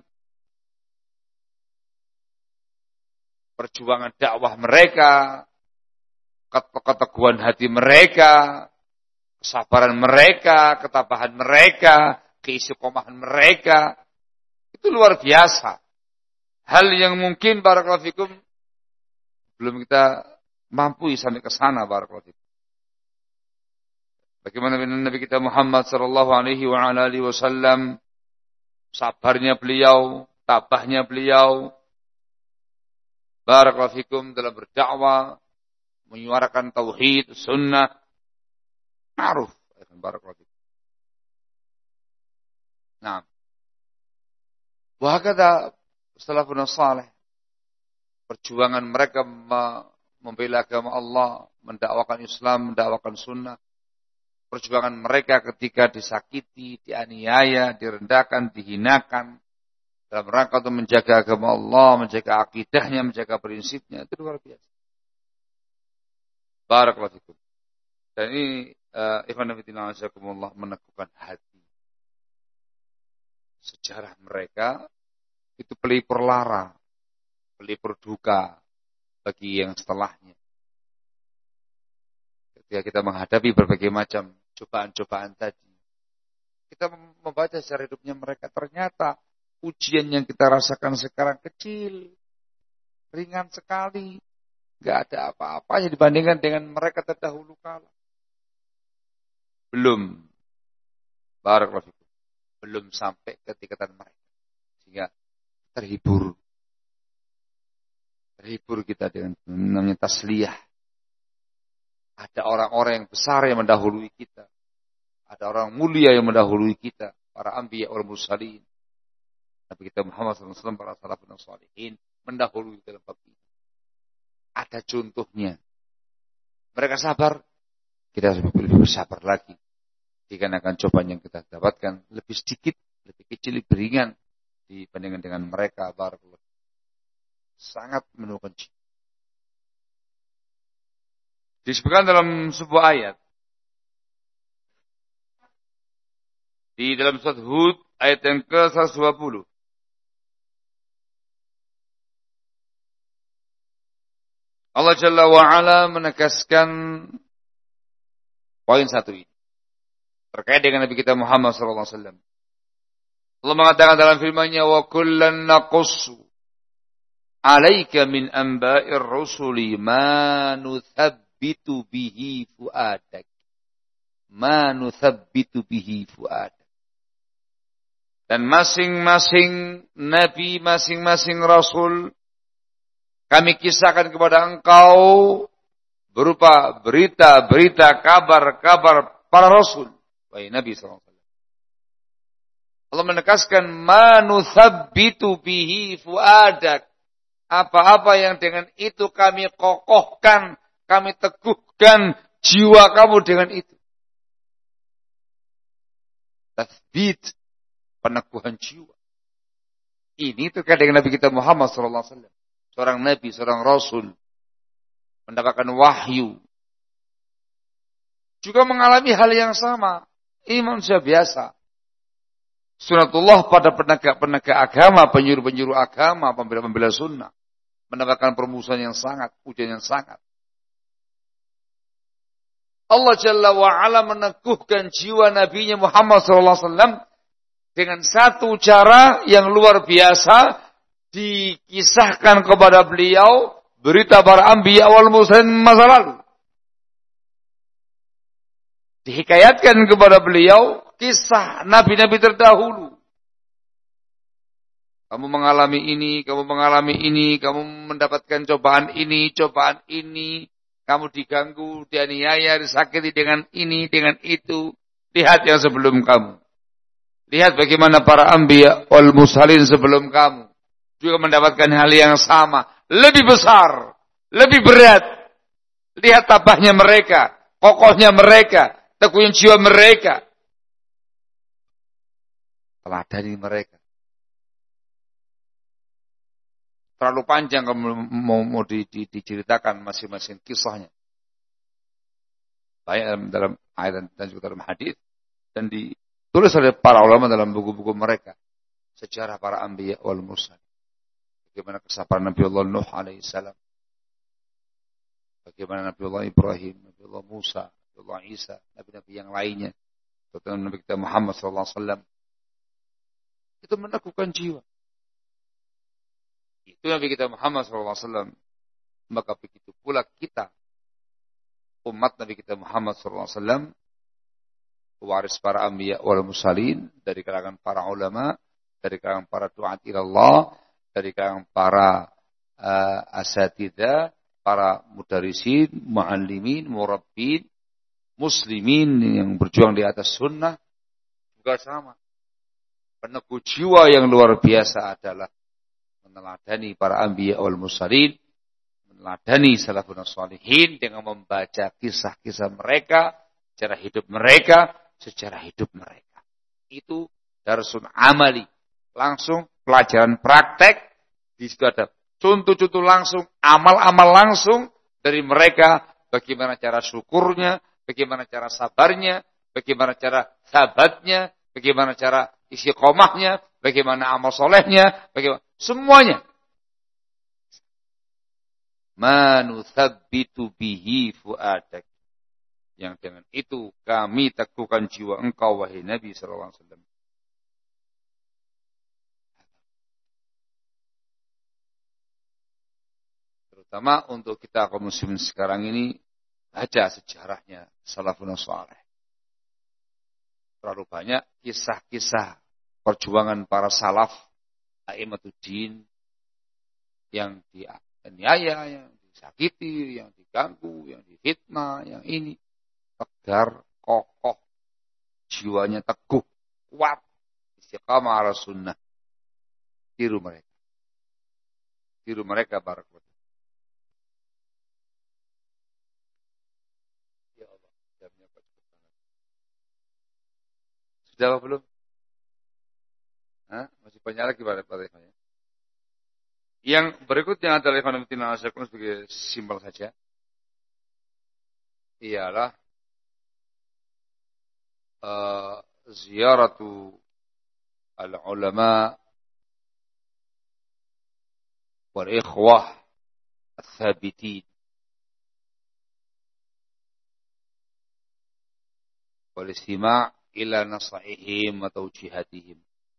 Perjuangan dakwah mereka, keteguhan hati mereka, kesabaran mereka, ketabahan mereka, keistiqomahan mereka, itu luar biasa. Hal yang mungkin barakallahu fikum belum kita mampu sampai ke sana barakallahu fikum. Bagaimana Nabi kita Muhammad sallallahu alaihi wa alihi wasallam, sabarnya beliau, tabahnya beliau, barakallahu fikum dalam berdakwah, menyuarakan tauhid, sunnah, ma'ruf. Barakallahu fikum. Nah, wahakata salafun salih, perjuangan mereka membela agama Allah, mendakwakan Islam, mendakwakan sunnah, perjuangan mereka ketika disakiti, dianiaya, direndahkan, dihinakan, dalam rangka untuk menjaga agama Allah, menjaga akidahnya, menjaga prinsipnya, itu luar biasa. Barakallahu fikum. Dan ini ikhwan fillah azakumullah meneguhkan hati. Sejarah mereka itu pelipur lara, pelipur duka bagi yang setelahnya. Ketika kita menghadapi berbagai macam cobaan-cobaan tadi, kita membaca sejarah hidupnya mereka, ternyata ujian yang kita rasakan sekarang kecil, ringan sekali, gak ada apa-apanya dibandingkan dengan mereka terdahulu kala. Belum, barakallahu fikum, belum sampai ke tingkatan mereka, sehingga terhibur kita dengan namanya tasliyah. Ada orang-orang yang besar yang mendahului kita, ada orang mulia yang mendahului kita, para anbiya wal mursalin. Nabi kita Muhammad SAW, para salafun salihin mendahului dalam bab ini. Ada contohnya. Mereka sabar, kita harus lebih bersabar lagi. Dikarenakan cobaan yang kita dapatkan lebih sedikit, lebih kecil, lebih ringan dibandingkan dengan mereka. Barakallahu. Sangat menemukan cinta. Disebutkan dalam sebuah ayat. Di dalam surat Hud ayat yang ke-120. Allah Jalla wa'ala menegaskan poin satu ini. Terkait dengan Nabi kita Muhammad SAW. Allah mengatakan dalam firman-Nya, wa kullan naqussu alaika min anba'ir rusuli ma nuthabbitu bihi fuadak. Ma nuthabbitu bihi fuadak. Dan masing-masing nabi, masing-masing rasul kami kisahkan kepada engkau berupa berita-berita, kabar-kabar para rasul. Wahai Nabi SAW. Allah menegaskan ma nuthabbitu bihi fuadak. Apa-apa yang dengan itu kami kokohkan, kami teguhkan jiwa kamu dengan itu. tathbit, peneguhan jiwa. Ini terkait dengan Nabi kita Muhammad SAW. Seorang Nabi, seorang Rasul. Mendapatkan wahyu. Juga mengalami hal yang sama. Ini manusia biasa. Sunatullah pada penegak-penegak agama, penyuruh-penyuruh agama, pembela-pembela sunnah. Mendapatkan permusuhan yang sangat, ujian yang sangat. Allah Jalla wa'ala meneguhkan jiwa Nabi Muhammad SAW dengan satu cara yang luar biasa. Dikisahkan kepada beliau berita para anbiya wal mursalin masa lalu. Dihikayatkan kepada beliau kisah nabi-nabi terdahulu. Kamu mengalami ini, kamu mengalami ini, kamu mendapatkan cobaan ini, kamu diganggu, dianiaya, disakiti dengan ini, dengan itu. Lihat yang sebelum kamu. Lihat bagaimana para anbiya wal mursalin sebelum kamu juga mendapatkan hal yang sama, lebih besar, lebih berat. Lihat tabahnya mereka, kokohnya mereka, teguhnya jiwa mereka. Teladani mereka. Terlalu panjang kalau mau diceritakan masing-masing kisahnya. Baik dalam ayat dan juga dalam hadis, dan ditulis oleh para ulama dalam buku-buku mereka. Sejarah para anbiya wal mursalin. Bagaimana kesabaran Nabi Allah Nuh alaihissalam. Bagaimana Nabi Allah Ibrahim, Nabi Allah Musa, Nabi Allah Isa, nabi-nabi yang lainnya. Terutama Nabi kita Muhammad SAW. Itu meneguhkan jiwa. Itu Nabi kita Muhammad SAW. Maka begitu pula kita, umat Nabi kita Muhammad SAW, waris para anbiya wal mursalin, dari kalangan para ulama, dari kalangan para du'at ilallah, dari kalangan para asatidzah, para mudarisin, muallimin, murabbin, muslimin yang berjuang di atas sunnah, juga sama. Peneguh jiwa yang luar biasa adalah meneladani para anbiya wal mursalin, meneladani salafun shalihin dengan membaca kisah-kisah mereka, sejarah hidup mereka, sejarah hidup mereka. Itu darsun amali, langsung pelajaran praktek. Di situ ada contoh-contoh langsung, amal-amal langsung dari mereka, bagaimana cara syukurnya, bagaimana cara sabarnya, bagaimana cara sabatnya, bagaimana cara istiqomahnya, bagaimana amal solehnya, bagaimana semuanya. Ma nuthabbitu bihi fuadak. Yang dengan itu kami teguhkan jiwa engkau wahai Nabi sallallahu alaihi wasallam. Terutama untuk kita kaum muslimin sekarang ini, baca sejarahnya salafun saleh. Terlalu banyak kisah-kisah perjuangan para salaf, a'imatuddin, yang dianiaya, yang disakiti, yang diganggu, yang difitnah, yang ini. Tegar, kokoh, jiwanya teguh, kuat, istiqamah ala sunnah. Tiru mereka. Tiru mereka barakallahu. Ya Allah, jamnya sudah apa belum? Hah? Masih banyak lagi pada ikhwannya. Yang berikutnya adalah ikhwan fillah sebagai simbol saja. Ialah ziyaratu al-ulama wal ikhwah al-thabitin wal istima' ila nasaihim wa tawjihatihim.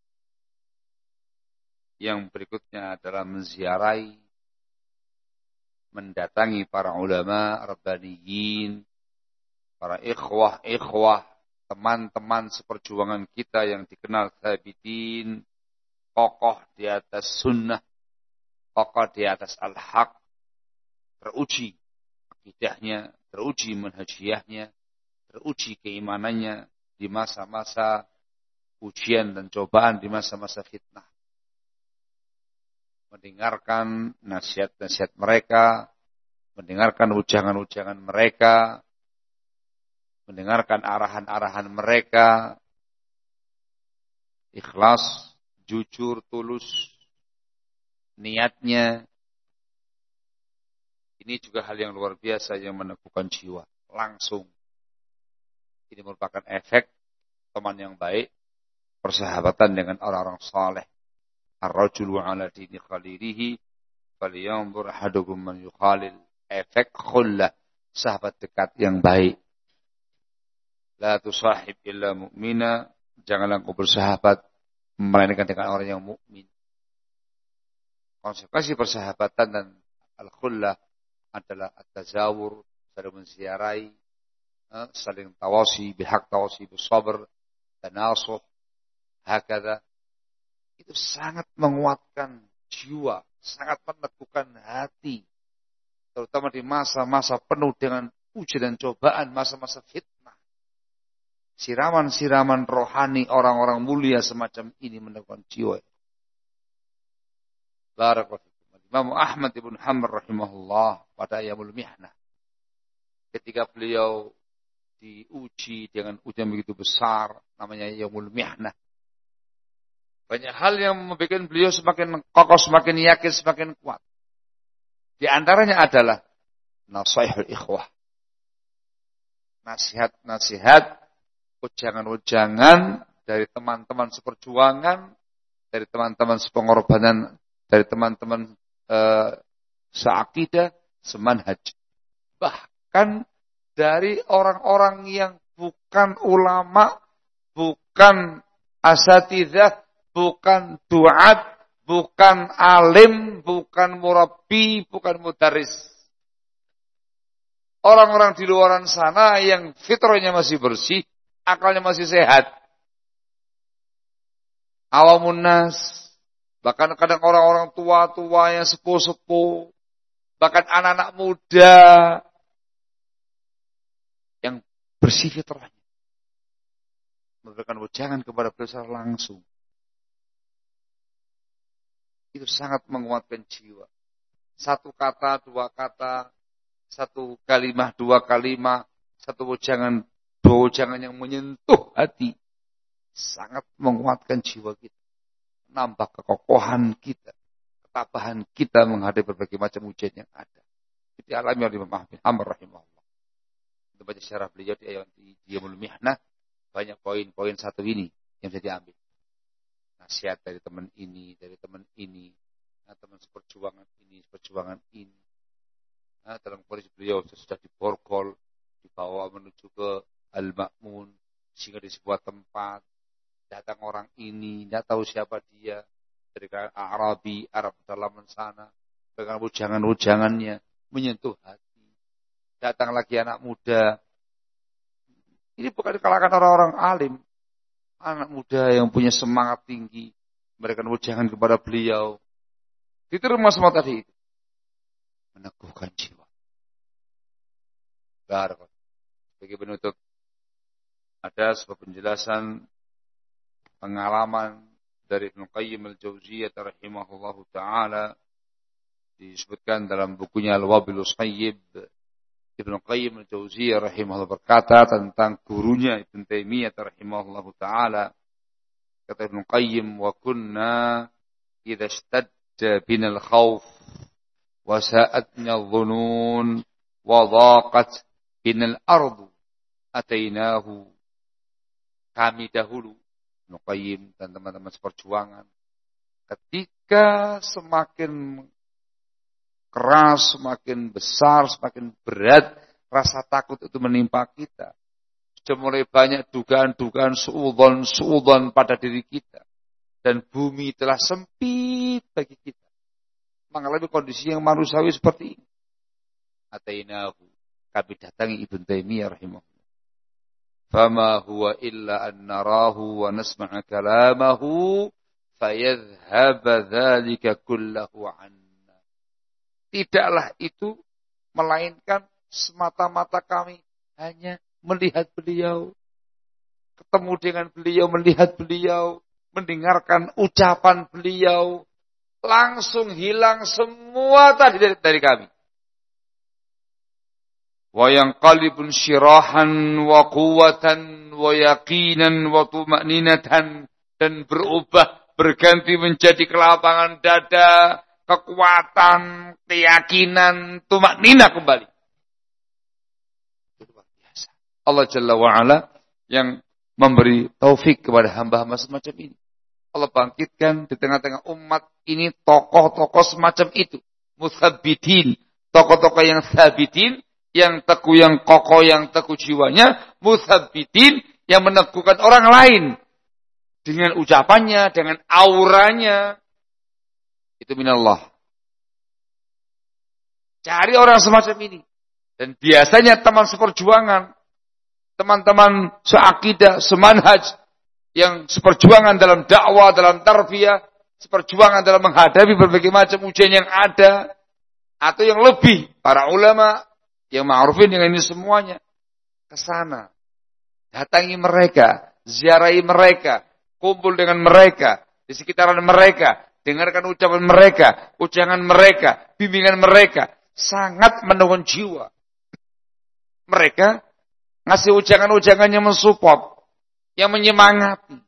Yang berikutnya adalah menziarahi, mendatangi para ulama rabbaniyin, para ikhwah, teman-teman seperjuangan kita yang dikenal thabitin, kokoh di atas sunnah, kokoh di atas al-haq, teruji akidahnya, teruji manhajiyahnya, teruji keimanannya di masa-masa ujian dan cobaan, di masa-masa fitnah. Mendengarkan nasihat-nasihat mereka, mendengarkan ujangan-ujangan mereka, mendengarkan arahan-arahan mereka, ikhlas, jujur, tulus niatnya. Ini juga hal yang luar biasa yang meneguhkan jiwa. Langsung. Ini merupakan efek teman yang baik, persahabatan dengan orang-orang saleh. Ar-rajulu ala dini khalilihi falyanzur ahadukum man yukhalil. Efek khullah, sahabat dekat yang baik. La tusahib illa mu'mina, janganlah kau bersahabat melainkan dengan orang yang mukmin. Konsekuensi persahabatan dan al-khullah adalah at-tazawur, saling menziarahi, saling tawasi bihaq, tawasi bisabr, tanasuh, hakadha. Itu sangat menguatkan jiwa, sangat meneguhkan hati, terutama di masa-masa penuh dengan ujian dan cobaan, masa-masa fitnah. Siraman-siraman rohani orang-orang mulia semacam ini meneguhkan jiwa. Barakallahu. Imam Ahmad ibn Hanbal rahimahullah pada Ayyamul Mihnah, ketika beliau diuji dengan ujian begitu besar, namanya Ayyamul Mihnah, banyak hal yang membuat beliau semakin kokoh, semakin yakin, semakin kuat. Di antaranya adalah nasihatul ikhwah, nasihat-nasihat, ujangan-ujangan dari teman-teman seperjuangan, dari teman-teman sepengorbanan, dari teman-teman seakidah, semanhaj. Bahkan dari orang-orang yang bukan ulama, bukan asatidzah, bukan duat, bukan alim, bukan murabbi, bukan mudarris. Orang-orang di luaran sana yang fitrahnya masih bersih, akalnya masih sehat. Awamun nas, bahkan kadang orang-orang tua-tua yang sepuh-sepuh, bahkan anak-anak muda yang bersih fitrahnya, memberikan ujangan kepada beliau secara langsung. Itu sangat menguatkan jiwa. Satu kata, dua kata, satu kalimah, dua kalimah, satu ujangan, dua ujangan yang menyentuh hati, sangat menguatkan jiwa kita. Nambah kekokohan kita, ketabahan kita menghadapi berbagai macam ujian yang ada. Itu alami oleh Imam Ahmad bin Hanbal rahimahullah. Kita baca syarah beliau di Ayyamul Mihnah, banyak poin-poin satu ini yang bisa diambil. Nasihat dari teman ini, teman seperjuangan ini. Nah, dalam kondisi beliau sudah diborgol, dibawa menuju ke Al-Ma'mun, sehingga di sebuah tempat datang orang ini, tidak tahu siapa dia, dari kalangan Arabi, Arab pedalaman sana, dengan ujangan-ujangannya menyentuh hati. Datang lagi anak muda. Ini bukan di kalangan orang-orang alim, anak muda yang punya semangat tinggi, memberikan ujangan kepada beliau. Diterima semua tadi itu, meneguhkan jiwa. Sebagai penutup, ada sebuah penjelasan pengalaman dari Ibnu Qayyim al-Jauziyah rahimahullahu taala, disebutkan dalam bukunya Al-Wabilus Thayyib. Ibnu Qayyim al-Jauziyah rahimahullah berkata tentang gurunya Ibnu Taimiyah rahimahullahu taala. Kata Ibnu Qayyim, wa kunna idza ishtadda bina al-khauf wa sa'atna adh-dhunun wa dhaqat bina al-ardu atainahu. Kami dahulu, Ibnu Qayyim dan teman-teman seperjuangan, ketika semakin keras, semakin besar, semakin berat rasa takut itu menimpa kita, sudah mulai banyak dugaan-dugaan suudzon pada diri kita, dan bumi telah sempit bagi kita, mengalami kondisi yang manusiawi seperti ini. Atainahu, kami datangi Ibnu Taimiyah rahimahullah. Fama huwa illa an narahu wa nasma'a kalamahu fayadhhaba dzalika kullahu anna. Tidaklah itu melainkan semata-mata kami hanya melihat beliau, ketemu dengan beliau, melihat beliau, mendengarkan ucapan beliau, langsung hilang semua tadi dari kami. Wa yanqalibun syirahan wa quwwatan wa yaqinan wa tuma'ninatan dan berubah, berganti menjadi kelapangan dada, kekuatan, keyakinan, tumakninah kembali. Itu luar biasa. Allah Jalla wa'ala yang memberi taufik kepada hamba-hamba semacam ini. Allah bangkitkan di tengah-tengah umat ini tokoh-tokoh semacam itu. Muthabitin. Tokoh-tokoh yang sabitin, yang teguh, yang kokoh, yang teguh jiwanya. Muthabitin, yang meneguhkan orang lain. Dengan ucapannya, dengan auranya. Itu minallah. Cari orang semacam ini. Dan biasanya teman seperjuangan, teman-teman seakidah, semanhaj, yang seperjuangan dalam dakwah, dalam tarbiyah, seperjuangan dalam menghadapi berbagai macam ujian yang ada, atau yang lebih, para ulama yang ma'rufin dengan ini semuanya, ke sana. Datangi mereka, ziarahi mereka, kumpul dengan mereka, di sekitaran mereka, dengarkan ucapan mereka, ujangan mereka, bimbingan mereka, sangat menegun jiwa. Mereka ngasih ujangan-ujangan yang mensupport, yang menyemangati.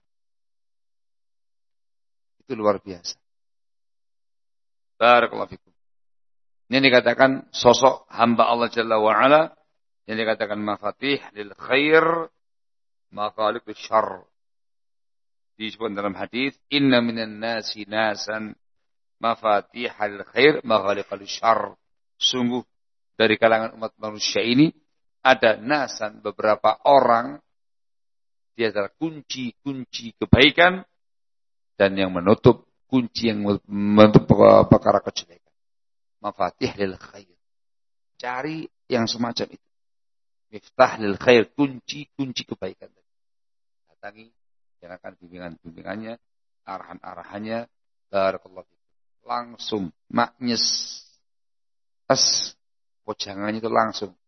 Itu luar biasa. Barakallahu fikum. Ini dikatakan sosok hamba Allah Jalla wa'ala, yang dikatakan mafatih lil khair, maghaliq lil syarr. Disebut dalam hadis, inna minan nasi nasan mafatih lil khair, maghaliq lil syarr. Sungguh dari kalangan umat manusia ini ada nasan, beberapa orang, dia adalah kunci-kunci kebaikan dan yang menutup kunci yang menutup perkara kejelekan. Mafatih lil khair. Cari yang semacam itu. Miftah lil khair, kunci-kunci kebaikan. Datangi, jangan bimbingan-bimbingannya, arahan-arahannya, barakallahu fikum. Langsung maknyes. Pojangannya itu langsung.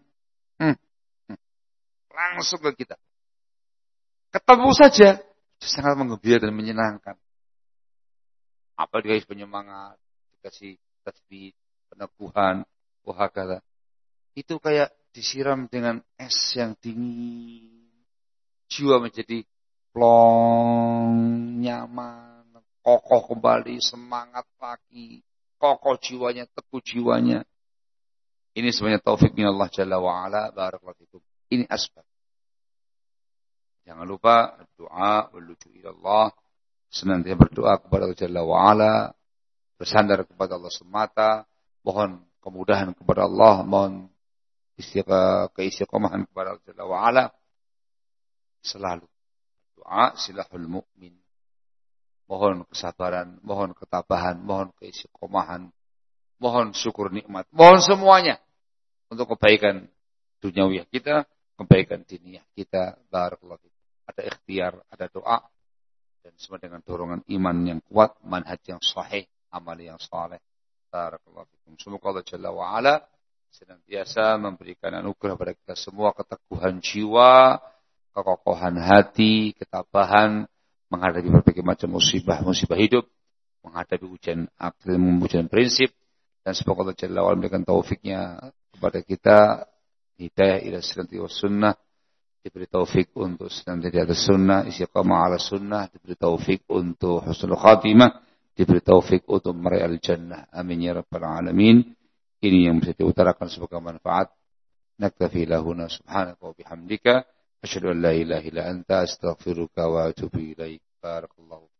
Langsung ke kita. Ketemu saja, sangat menggembira dan menyenangkan. Apa dikasih penyemangat, dikasih tasbih, peneguhan, wahakala. Itu kayak disiram dengan es yang dingin. Jiwa menjadi plong, nyaman, kokoh kembali, semangat lagi. Kokoh jiwanya, teguh jiwanya. Ini semuanya taufik minallah Jalla wa'ala. Barakallahu fikum. Ini asbab. Jangan lupa doa menuju ilallah, senantiasa berdoa kepada Allah Jalla wa'ala, bersandar kepada Allah semata, mohon kemudahan kepada Allah, mohon keistiqomahan kepada Allah Jalla wa'ala. Selalu doa silahul mu'min. Mohon kesabaran, mohon ketabahan, mohon keistiqomahan, mohon syukur nikmat, mohon semuanya untuk kebaikan duniawi kita, kebaikan diniyah kita. Barakallahu fikum. Ada ikhtiar, ada doa, dan semua dengan dorongan iman yang kuat, manhaj yang sahih, amal yang saleh. Barakallahu fikum. Semoga Allah Jalla wa'ala senantiasa memberikan anugerah kepada kita semua keteguhan jiwa, kekokohan hati, ketabahan menghadapi berbagai macam musibah hidup, menghadapi ujian akal, ujian prinsip, dan semoga Allah Jalla wa'ala memberikan taufiknya kepada kita, hidayah ila sirati was sunnah, diberi taufik untuk senantiasa di atas sunnah, istiqamah ala sunnah, diberi taufik untuk husnul khatimah, diberi taufik untuk meraih al-jannah. Amin ya rabbal alamin. Ini yang bisa diutarakan sebagai manfaat. Naktafi lahuna subhanaka wa bihamdika, asyhadu an la ilaha illa anta, astaghfiruka wa atubu ilaik. Barakallahu